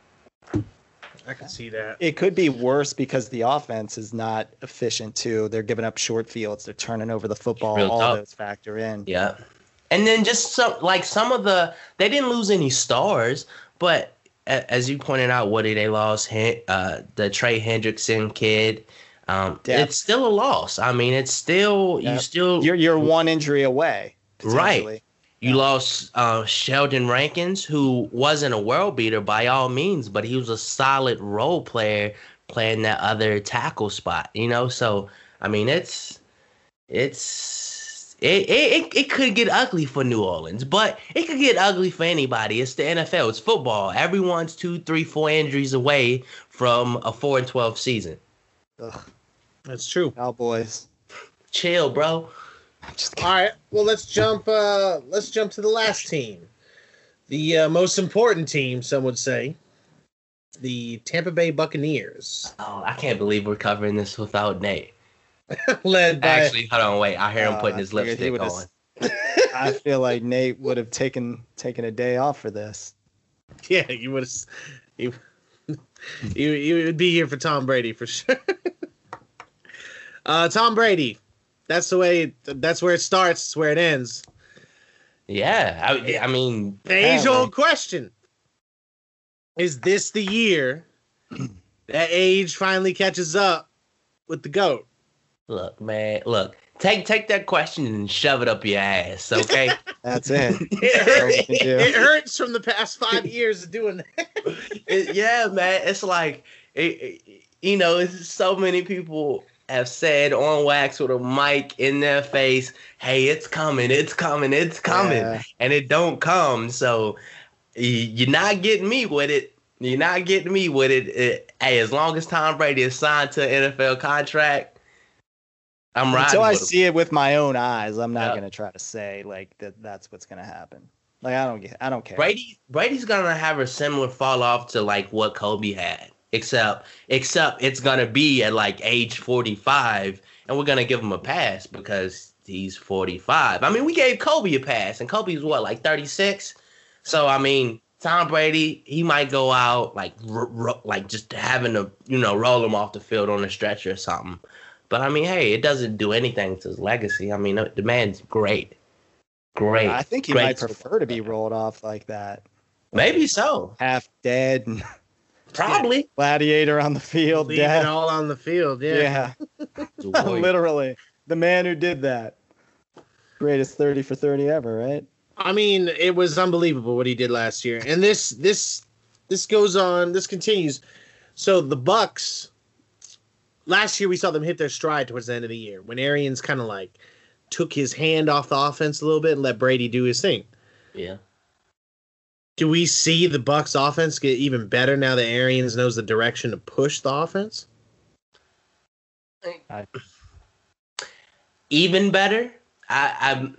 I can see that. It could be worse because the offense is not efficient, too. They're giving up short fields. They're turning over the football. Real All tough. those factor in. Yeah. And then just some, like some of the – they didn't lose any stars, but – as you pointed out, Woody, they lost uh, the Trey Hendrickson kid. Um, it's still a loss. I mean, it's still yep. you still you're you're one injury away, right? You yeah. lost uh, Sheldon Rankins, who wasn't a world beater by all means, but he was a solid role player playing that other tackle spot. You know, so I mean, it's it's. It, it it could get ugly for New Orleans, but it could get ugly for anybody. It's the N F L. It's football. Everyone's two, three, four injuries away from a four and twelve season. Ugh. That's true. Cowboys, chill, bro. All right. Well, let's jump. Uh, let's jump to the last team, the uh, most important team. Some would say, the Tampa Bay Buccaneers. Oh, I can't believe we're covering this without Nate. Led by actually, hold on, wait. I hear him uh, putting his lipstick on. I feel like Nate would have taken taken a day off for this. Yeah, you would have. You, you you would be here for Tom Brady for sure. uh, Tom Brady. That's the way. That's where it starts. It's where it ends. Yeah, I, I mean, the age-old question: is this the year that age finally catches up with the GOAT? Look, man, look. Take take that question and shove it up your ass, okay? That's it. it, we can do. it hurts from the past five years of doing that. It- yeah, man. It's like, it, it- you know, it's so many people have said on wax with a mic in their face, "Hey, it's coming, it's coming, it's coming," Yeah. and it don't come. So y- you're not getting me with it. You're not getting me with it. It- Hey, as long as Tom Brady is signed to an N F L contract, I'm riding. Until I with him. see it with my own eyes, I'm not Yeah. gonna try to say like that. That's what's gonna happen. Like I don't get. I don't care. Brady Brady's gonna have a similar fall off to like what Kobe had, except except it's gonna be at like age forty-five, and we're gonna give him a pass because he's forty-five. I mean, we gave Kobe a pass, and Kobe's what, like thirty-six. So I mean, Tom Brady, he might go out like r- r- like just having to you know roll him off the field on a stretcher or something. But I mean, hey, it doesn't do anything to his legacy. I mean, the man's great. Great. I think he Great might prefer to be rolled off like that, Maybe so. half dead, and Probably. gladiator on the field, Leave it dead. all on the field. Yeah. Yeah, Warrior. literally, the man who did that. Greatest thirty for thirty ever, right? I mean, it was unbelievable what he did last year, and this this this goes on. This continues. So the Bucks. Last year we saw them hit their stride towards the end of the year when Arians kind of like took his hand off the offense a little bit and let Brady do his thing. Yeah. Do we see the Bucks offense get even better now that Arians knows the direction to push the offense? I, Even better? I I'm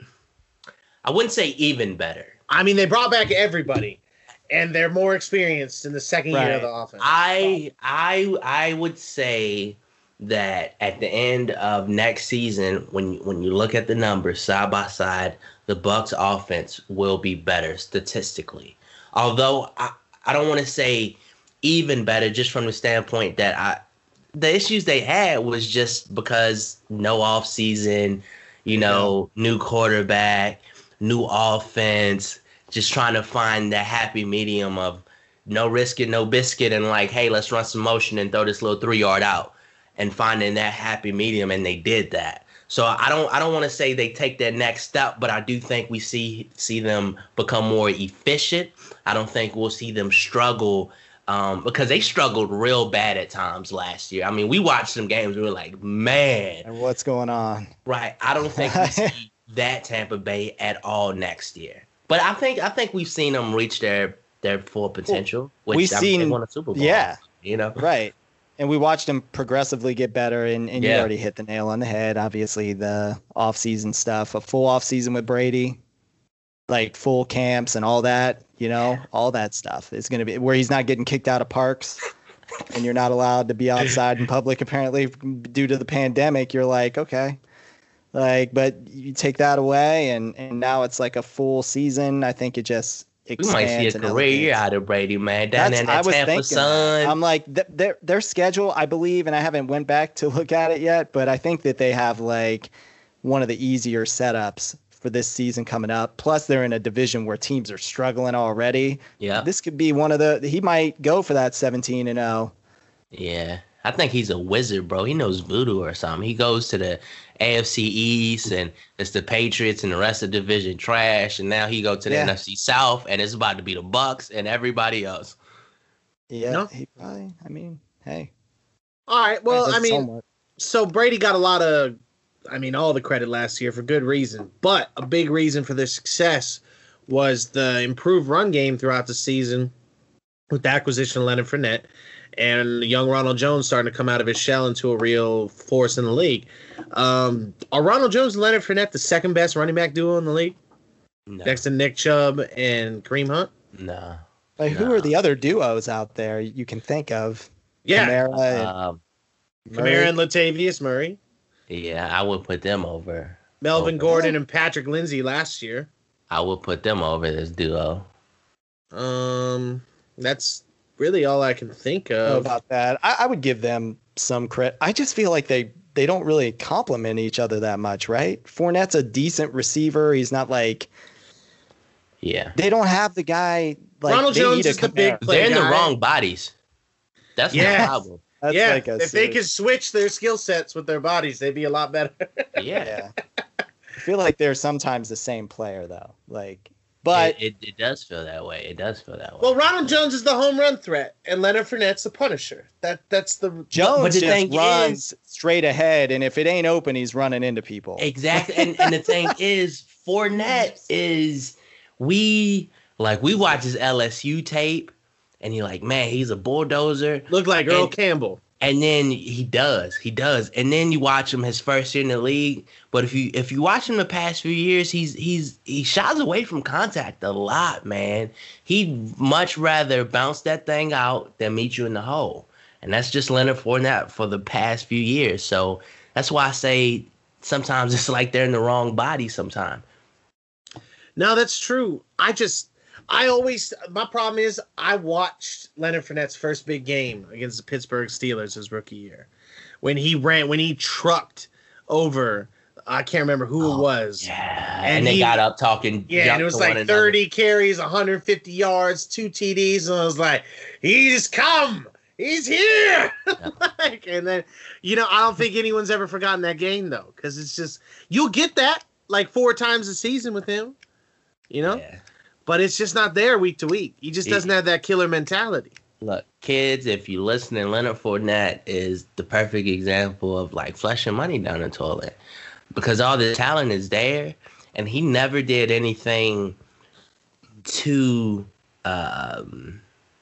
I wouldn't say even better. I mean, they brought back everybody, and they're more experienced in the second year of the offense. I I I would say that at the end of next season, when when you look at the numbers side by side, the Bucks offense will be better statistically. Although I, I don't want to say even better, just from the standpoint that I the issues they had was just because no off season, you know, new quarterback, new offense, just trying to find that happy medium of no risk it, no biscuit, and like, hey, let's run some motion and throw this little three yard out, and finding that happy medium, and they did that. So I don't I don't want to say they take that next step, but I do think we see see them become more efficient. I don't think we'll see them struggle um, because they struggled real bad at times last year. I mean, we watched some games, we were like, man, and what's going on? right. I don't think we see that Tampa Bay at all next year. But I think I think we've seen them reach their their full potential. Which We've I mean, they seen- won a Super Bowl. yeah. You know. Right. And we watched him progressively get better, and, and you Yeah. already hit the nail on the head. Obviously, the off-season stuff, a full off-season with Brady, like full camps and all that, you know, all that stuff is going to be where he's not getting kicked out of parks and you're not allowed to be outside in public, apparently, due to the pandemic. You're like, okay. Like, but you take that away, and, and now it's like a full season. I think it just We expands. might see a and career year elevates. out of Brady, man. Down there in That's- that Tampa thinking that. Sun. I'm like th- their their schedule, I believe, and I haven't went back to look at it yet, but I think that they have like one of the easier setups for this season coming up. Plus, they're in a division where teams are struggling already. Yeah. This could be one of the. He might go for that seventeen and oh. Yeah. I think he's a wizard, bro. He knows voodoo or something. He goes to the A F C East, and it's the Patriots and the rest of the division trash, and now he go to the Yeah. N F C South, and it's about to be the Bucks and everybody else. Yeah, No. he probably. I mean, hey. All right. Well, that's I mean, somewhat. so Brady got a lot of, I mean, all the credit last year for good reason. But a big reason for their success was the improved run game throughout the season with the acquisition of Leonard Fournette and young Ronald Jones starting to come out of his shell into a real force in the league. Um, are Ronald Jones and Leonard Fournette the second best running back duo in the league? No. Next to Nick Chubb and Kareem Hunt? No. Like, who no. are the other duos out there you can think of? Yeah. Kamara and Um, Murray? Kamara and Latavius Murray. yeah, I would put them over. Melvin over. Gordon and Patrick Lindsay last year. I would put them over this duo. Um, that's really all I can think know of. about that. I, I would give them some credit. I just feel like they they don't really complement each other that much, right? Fournette's a decent receiver. He's not like Yeah. they don't have the guy like Ronald they Jones need a is the big Kamara. play They're in the guy. wrong bodies. That's Yes. the problem. That's yeah, like a if they serious- could switch their skill sets with their bodies, they'd be a lot better. Yeah. Yeah. I feel like they're sometimes the same player though. Like, but it, it, it does feel that way. It does feel that way. Well, Ronald Jones is the home run threat, and Leonard Fournette's the punisher. That that's the Jones but the just thing runs is- straight ahead, and if it ain't open, he's running into people. Exactly. And and the thing is, Fournette is we like we watch his L S U tape and you're like, man, he's a bulldozer. look like Earl And- Campbell. And then he does. He does. And then you watch him his first year in the league. But if you if you watch him the past few years, he's he's he shies away from contact a lot, man. He'd much rather bounce that thing out than meet you in the hole. And that's just Leonard Fournette for the past few years. So that's why I say sometimes it's like they're in the wrong body sometimes. No, that's true. I just, I always, my problem is I watched Leonard Fournette's first big game against the Pittsburgh Steelers his rookie year. When he ran, when he trucked over, I can't remember who it was. Yeah. And And, they he- got up talking. Yeah, junk and it was to one like another. thirty carries, one hundred fifty yards, two T Ds, and I was like, he's come. He's here. like, and then, you know, I don't think anyone's ever forgotten that game, though, because it's just, you'll get that like four times a season with him, you know? Yeah. But it's just not there week to week. He just Yeah. doesn't have that killer mentality. Look, kids, if you listening, Leonard Fournette is the perfect example of like flushing money down the toilet because all the talent is there, and he never did anything too, um,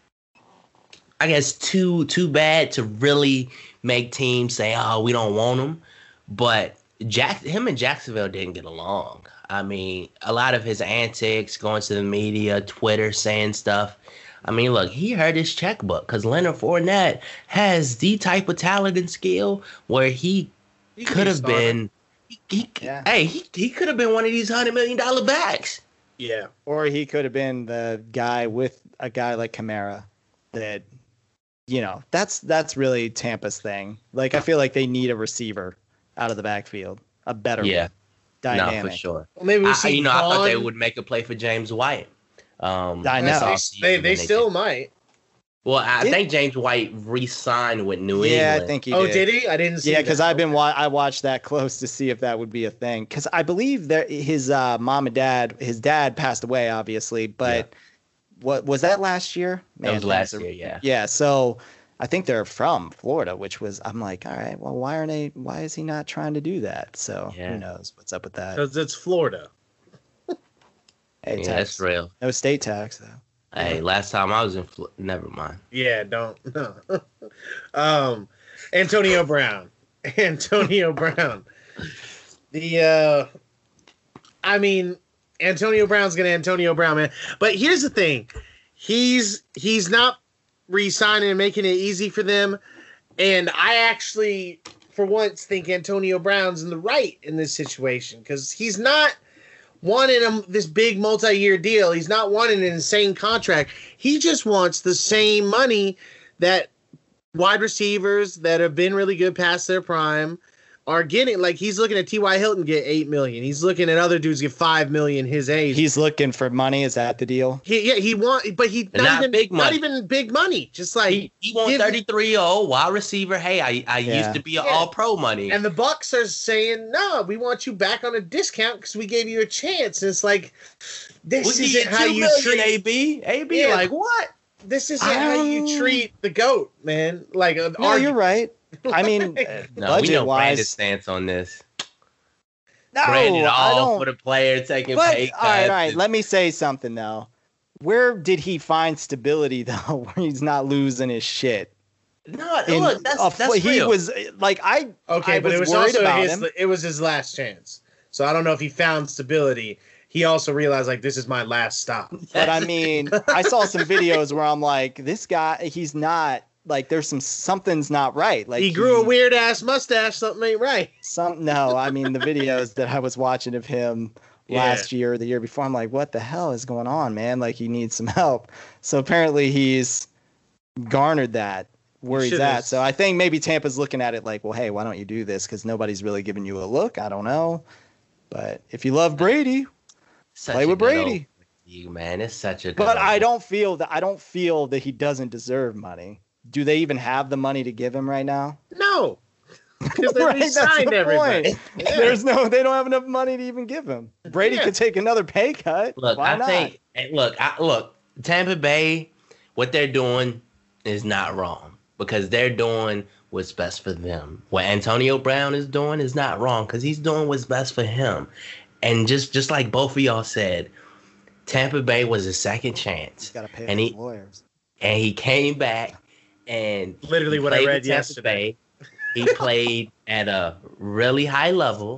I guess, too too bad to really make teams say, "Oh, we don't want him." But Jack, him and Jacksonville didn't get along. I mean, a lot of his antics, going to the media, Twitter, saying stuff. I mean, look, he hurt his checkbook because Leonard Fournette has the type of talent and skill where he, He could be a have starter. been. He, he, Yeah. Hey, he, he could have been one of these hundred million dollar backs. Yeah. Or he could have been the guy with a guy like Kamara that, you know, that's that's really Tampa's thing. Like, I feel like they need a receiver out of the backfield, a better Yeah, dynamic. no, for sure. Well, maybe we I, see you know, I thought they Vaughn. would make a play for James White. Um, I know. this They, offseason, they, and they still didn't. might. Well, I Did- think James White re-signed with New Yeah, England. I think he Oh, did. did he? I didn't see Yeah, that. because I've been wa- I watched that close to see if that would be a thing. Because I believe that his uh, mom and dad, his dad passed away, obviously, but what was that last year? That was things last are- year, yeah. Yeah, so I think they're from Florida, which was I'm like, all right, well, why aren't they? Why is he not trying to do that? So Yeah. who knows what's up with that? Because it's Florida. Hey, Yeah, tax. that's real. No state tax though. Hey, last time I was in, Fl- never mind. Yeah, don't. No. um, Antonio Brown. Antonio Brown. The, uh, I mean, Antonio Brown's gonna Antonio Brown, man. But here's the thing, he's he's not re-signing and making it easy for them. And I actually, for once, think Antonio Brown's in the right in this situation because he's not wanting him this big multi-year deal. He's not wanting an insane contract. He just wants the same money that wide receivers that have been really good past their prime are getting. Like, he's looking at T Y. Hilton get eight million. He's looking at other dudes get five million his age. He's looking for money. Is that the deal? he, yeah, he want, but he And not, not even big not money. even big money. Just like He, he won give- thirty-three year old wide receiver. Hey, I, I Yeah. used to be an Yeah. all pro money. And the Bucks are saying, no, we want you back on a discount because we gave you a chance. And it's like, this We'll give isn't you how two you million, treat. A B. A B, Yeah. like what? This isn't how you Um, treat the goat, man. Like, uh, No, you're right. I mean, No, we know budget Brandon's wise, stance on this. no, Brandon I all don't. for the player taking But pay all right, cuts. all right. Let me say something though. Where did he find stability though, where he's not losing his shit? no, In look, that's, a that's fo- he real. was like I. Okay, I but it was was worried also about his. him. It was his last chance. So I don't know if he found stability. He also realized like this is my last stop. But I mean, I saw some videos where I'm like, this guy, he's not like. There's some something's not right. Like he grew a weird ass mustache. Something ain't right. Some no, I mean the videos that I was watching of him Yeah. last year or the year before, I'm like, what the hell is going on, man? Like he needs some help. So apparently he's garnered that where He he's should at. have. So I think maybe Tampa's looking at it like, well, hey, why don't you do this? Because nobody's really giving you a look. I don't know, but if you love Brady, Such play a with good Brady. old- You man, it's such a. Good but I old- don't feel that I don't feel that he doesn't deserve money. do they even have the money to give him right now? No, because they Right, that's signed the everybody. point. Yeah. There's no, they don't have enough money to even give him. Brady Yeah. could take another pay cut. Look, Why I not? think eh, look, I, look, Tampa Bay, what they're doing is not wrong because they're doing what's best for them. What Antonio Brown is doing is not wrong because he's doing what's best for him. And just just like both of y'all said, Tampa Bay was a second chance, Got to pay and his he lawyers. and he came back and Literally he what I played read with Tampa yesterday. Bay. He played at a really high level.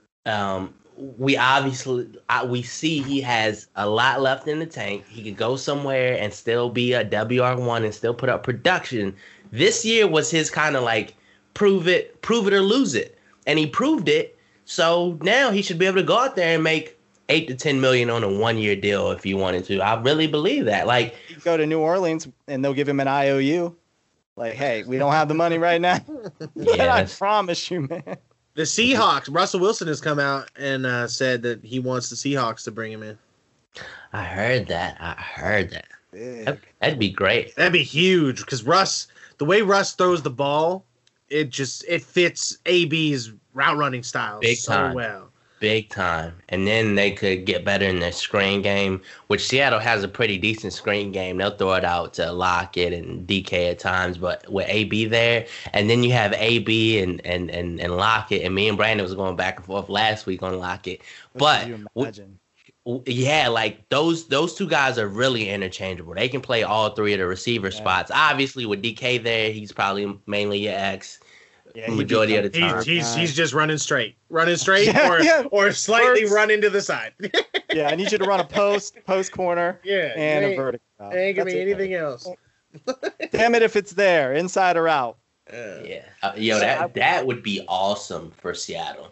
Um, we obviously I, we see he has a lot left in the tank. He could go somewhere and still be a W R one and still put up production. This year was his kind of like prove it, prove it or lose it, and he proved it. So now he should be able to go out there and make eight to ten million on a one year deal if he wanted to. I really believe that. Like, He could go to New Orleans and they'll give him an I O U. Like, hey, we don't have the money right now. But yeah, I that's- promise you, man. The Seahawks, Russell Wilson has come out and uh, said that he wants the Seahawks to bring him in. I heard that. I heard that. Big. That- That'd be great. That'd be huge because Russ, the way Russ throws the ball, it just it fits A B's route running style Big so time. well. Big time. And then they could get better in their screen game, which Seattle has a pretty decent screen game. They'll throw it out to Lockett and D K at times, but with A B there, and then you have A B and and and, and Lockett, and me and Brandon was going back and forth last week on Lockett. What But could you w- imagine? w- yeah, like those those two guys are really interchangeable. They can play all three of the receiver Yeah. spots. Obviously, with D K there, he's probably mainly your X. Yeah, he'd be majority of the coming time. He's third he's, guy. he's just running straight, running straight, Yeah, or yeah. or slightly First- run into the side. Yeah, I need you to run a post, post corner, yeah, and a ain't, vertical. route. ain't give That's me it. anything else. Damn it if it's there, inside or out. Uh, Yeah, uh, yo, So I- that that would be awesome for Seattle.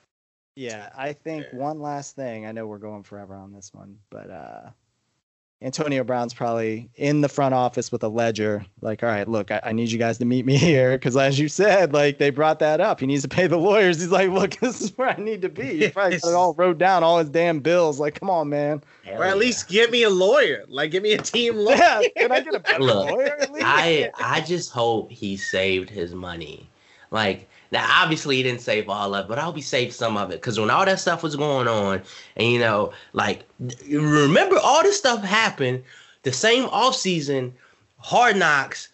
Yeah, I think one last thing. I know we're going forever on this one, but uh, Antonio Brown's probably in the front office with a ledger. Like, all right, look, I, I need you guys to meet me here because, as you said, like they brought that up. He needs to pay the lawyers. He's like, look, this is where I need to be. He probably got it all wrote down, all his damn bills. Like, come on, man. Hell or at yeah. least get me a lawyer. Like, give me a team lawyer. Yeah, can I get a better Look, lawyer at least? I I just hope he saved his money. Like, now obviously he didn't save all of it, but I hope he saved some of it. Because when all that stuff was going on, and you know, like, remember all this stuff happened the same offseason. Hard Knocks,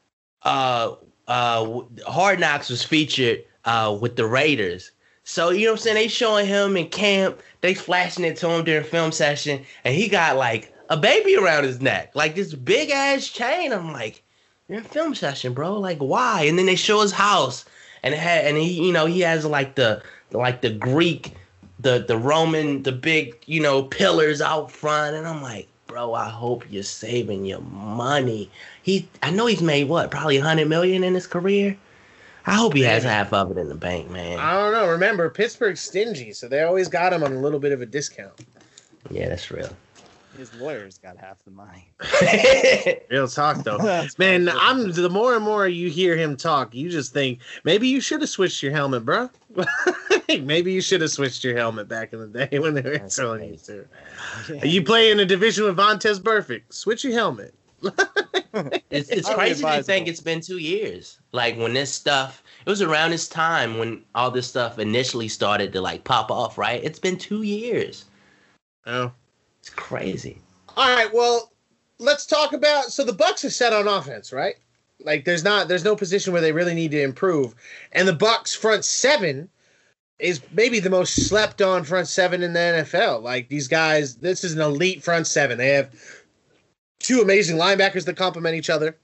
uh, uh, Hard Knocks was featured uh with the Raiders. So you know what I'm saying? They showing him in camp, they flashing it to him during film session, and he got like a baby around his neck, like this big ass chain. I'm like, you're in film session, bro. Like, why? And then they show his house, and it had, and he, you know, he has like the, like the Greek, the the Roman, the big, you know, pillars out front, and I'm like, bro, I hope you're saving your money. He, I know he's made what, probably a hundred million in his career. I hope he has half of it in the bank, man. I don't know. Remember, Pittsburgh's stingy, so they always got him on a little bit of a discount. Yeah, that's real. His lawyers got half the money. Real talk, though. That's Man, funny. I'm the more and more you hear him talk, you just think maybe you should have switched your helmet, bro. Maybe you should have switched your helmet back in the day when they were That's telling you crazy. to. Yeah. You play in a division with Vontez Burfict. Switch your helmet. It's it's Highly crazy to advisable. think it's been two years. Like when this stuff, it was around this time when all this stuff initially started to like pop off, right? It's been two years. Oh. It's crazy. All right, well, let's talk about so the Bucks are set on offense, right? Like there's not there's no position where they really need to improve. And the Bucks front seven is maybe the most slept on front seven in the N F L. Like these guys, this is an elite front seven. They have two amazing linebackers that complement each other.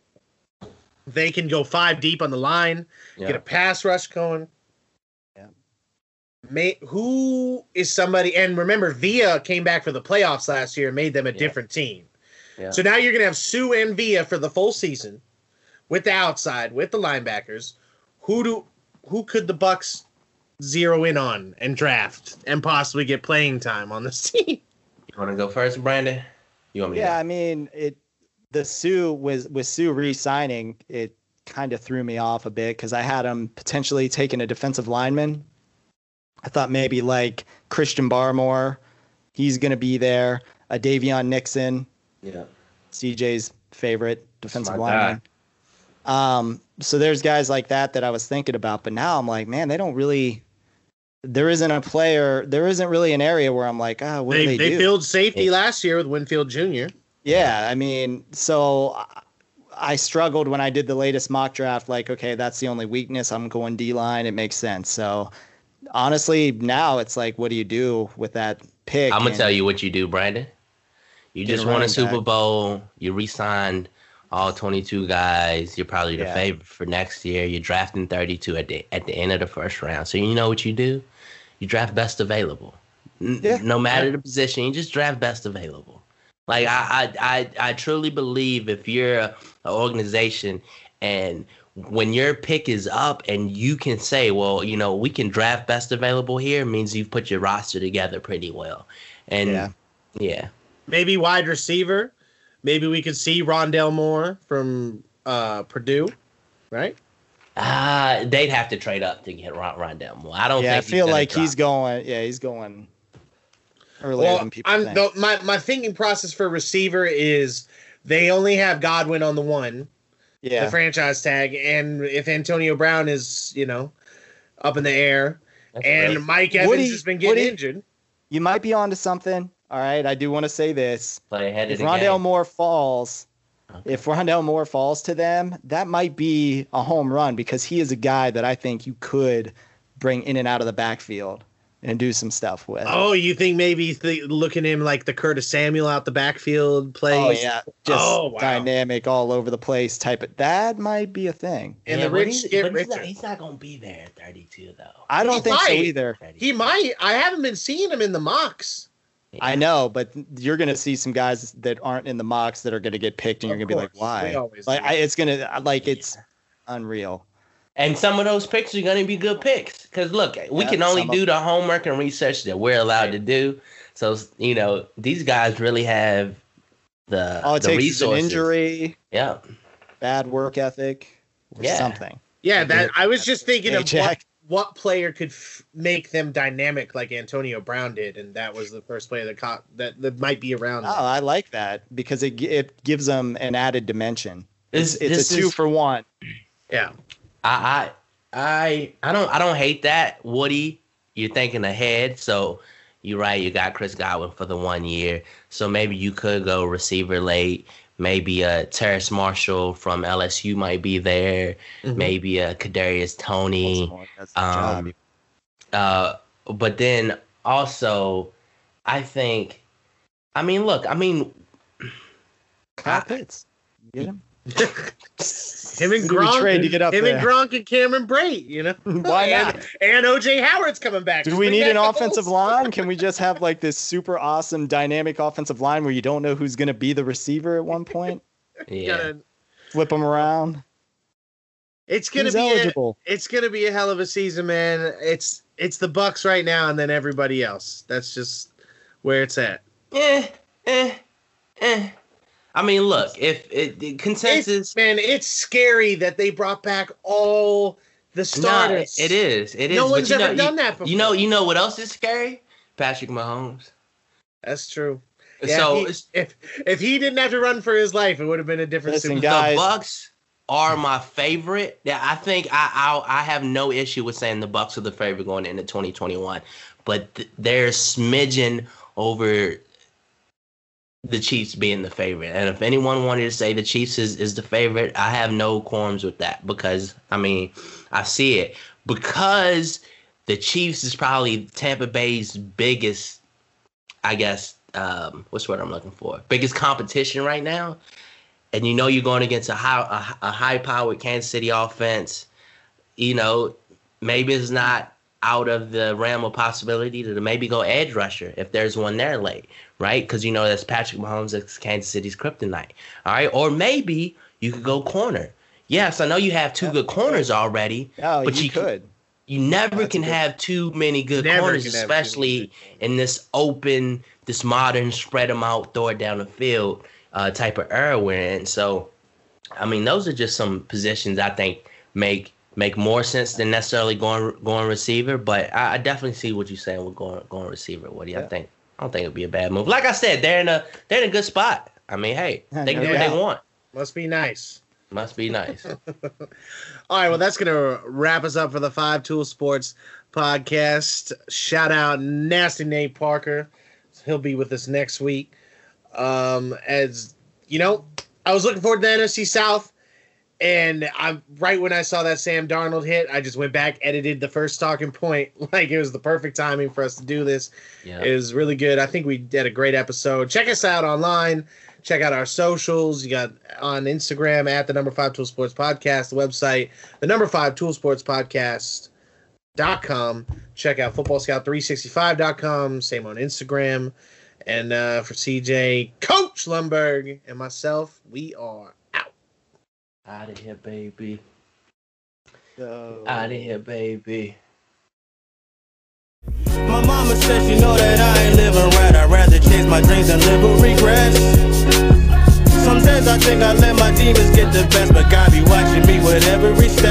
They can go five deep on the line, get a pass rush going. Yeah. May, who is somebody? And remember, Villa came back for the playoffs last year and made them a Yeah. different team. Yeah. So now you're going to have Sue and Villa for the full season with the outside, with the linebackers. Who do who could the Bucks zero in on and draft and possibly get playing time on this team? You want to go first, Brandon? You want me? Yeah, To I mean, it. The Sue was with Sue re-signing. It kind of threw me off a bit because I had him potentially taking a defensive lineman. I thought maybe like Christian Barmore, he's going to be there. A Davion Nixon, yeah. C J's favorite defensive my lineman. Um, so there's guys like that that I was thinking about, but now I'm like, man, they don't really. There isn't a player. There isn't really an area where I'm like, ah, oh, what they, do they, they do? filled safety last year with Winfield Junior Yeah, I mean, so I struggled when I did the latest mock draft. Like, okay, that's the only weakness. I'm going D line. It makes sense. So honestly, now it's like, what do you do with that pick? I'm gonna And tell you what you do, Brandon. You Get just a won a running Super back. Bowl. You re-signed all twenty-two guys. You're probably the Yeah. favorite for next year. You're drafting thirty-two at the at the end of the first round. So you know what you do? You draft best available. N- Yeah. No matter the position, you just draft best available. Like I I I, I truly believe if you're a, an organization and when your pick is up and you can say, well, you know, we can draft best available here, means you've put your roster together pretty well. And Yeah. yeah. Maybe wide receiver. Maybe we could see Rondell Moore from uh, Purdue, right? Uh, they'd have to trade up to get Ron- Rondell Moore. I don't Yeah, I think he's feel gonna like drop. he's going. Yeah, he's going earlier Well, than people I'm think. the, my my thinking process for receiver is they only have Godwin on the one, yeah, the franchise tag, and if Antonio Brown is you know up in the air, That's and right. Mike Evans Woody- has been getting Woody- injured. you might be onto something. All right, I do want to say this. Play ahead of If the Rondell game. Moore falls, Okay. if Rondell Moore falls to them, that might be a home run because he is a guy that I think you could bring in and out of the backfield and do some stuff with. Oh, you think maybe th- look at him like the Curtis Samuel out the backfield plays? Oh, yeah, just Oh, wow. dynamic all over the place type of. That might be a thing. And Yeah, the but rich he's- get but he's richer. not, he's not gonna be there at thirty-two though. I don't He think so might. either. He might. I haven't been seeing him in the mocks. I know, but you're going to see some guys that aren't in the mocks that are going to get picked, and you're Of going to be like, course. We why? always Like, do. I, it's going to like it's unreal. And some of those picks are gonna be good picks. Cause look, we Yeah, can only some of- do the homework and research that we're allowed to do. So you know, these guys really have the All it the takes is an resources. injury, Yeah. bad work ethic, or Yeah. something. Yeah, that I was just thinking Hey, of what, Jack. what player could f- make them dynamic like Antonio Brown did, and that was the first player that caught that, that might be around. Oh, I like that because it gi- it gives them an added dimension. It's, This- it's this a two is- for one. Yeah, I, I I I don't I don't hate that, Woody. You're thinking ahead, so you're right. You got Chris Godwin for the one year, so maybe you could go receiver late. Maybe a uh, Terrace Marshall from L S U might be there. Mhm. Maybe a Kadarius Toney. That's the job. Um, uh, but then also, I think, I mean, look, I mean, Kyle I- Pitts. You get him? him and Who do we Gronk, trade to get up him and there? Gronk and Cameron Brate. You know, Why and, not? And O J Howard's coming back. Do Just we bring need an back the offensive whole line? Can we just have like this super awesome dynamic offensive line where you don't know who's going to be the receiver at one point? yeah. Gotta- Flip them around. It's gonna Who's be a, eligible? it's gonna be a hell of a season, man. It's it's the Bucks right now, and then everybody else. That's just where it's at. Eh, eh, eh. I mean, look, if it, the consensus, It's, man, it's scary that they brought back all the no, starters. it is, it is. No but one's you know, ever done you, that before. You know, you know what else is scary? Patrick Mahomes. That's true. Yeah, so he- it's- if if he didn't have to run for his life, it would have been a different Listen, Super guys. Bowl. the Bucks are my favorite. Yeah, I think I I I have no issue with saying the Bucks are the favorite going into twenty twenty-one, but th- they're smidgen over the Chiefs being the favorite. And if anyone wanted to say the Chiefs is, is the favorite, I have no qualms with that because I mean I see it because the Chiefs is probably Tampa Bay's biggest, I guess. Um, what's what I'm looking for? Biggest competition right now. And you know you're going against a high a, a high powered Kansas City offense. You know, maybe it's not out of the realm of possibility to maybe go edge rusher if there's one there late, right? Because you know that's Patrick Mahomes, that's Kansas City's kryptonite. All right, or maybe you could go corner. Yes, I know you have two Yeah. good corners already, Oh, but you, you could. you never That's can good. have too many good Never corners, can have too especially many good corners. in this open, this modern, spread them out, throw it down the field uh, type of era we're in. So, I mean, those are just some positions I think make make more sense than necessarily going going receiver. But I, I definitely see what you're saying with going going receiver. What do you Yeah. think? I don't think it'd be a bad move. Like I said, they're in a they're in a good spot. I mean, hey, Yeah, they can no do what doubt. they want. Must be nice. Must be nice. All right, well, that's going to wrap us up for the Five Tool Sports podcast. Shout out Nasty Nate Parker. He'll be with us next week. Um, as you know, I was looking forward to the N F C South, and I'm right when I saw that Sam Darnold hit, I just went back, edited the first talking point. Like, it was the perfect timing for us to do this. Yeah. It was really good. I think we did a great episode. Check us out online. Check out our socials. You got on Instagram at the number five Tool Sports Podcast, the website, the number five Tool Sports Podcast dot com. Check out football scout three sixty-five dot com. Same on Instagram. And uh, for C J, Coach Lumberg, and myself, we are out. Out of here, baby. So... Out of here, baby. My mama said she know that I ain't living right. I'd rather chase my dreams than live with regrets. Sometimes I think I let my demons get the best, but God be watching me with every step.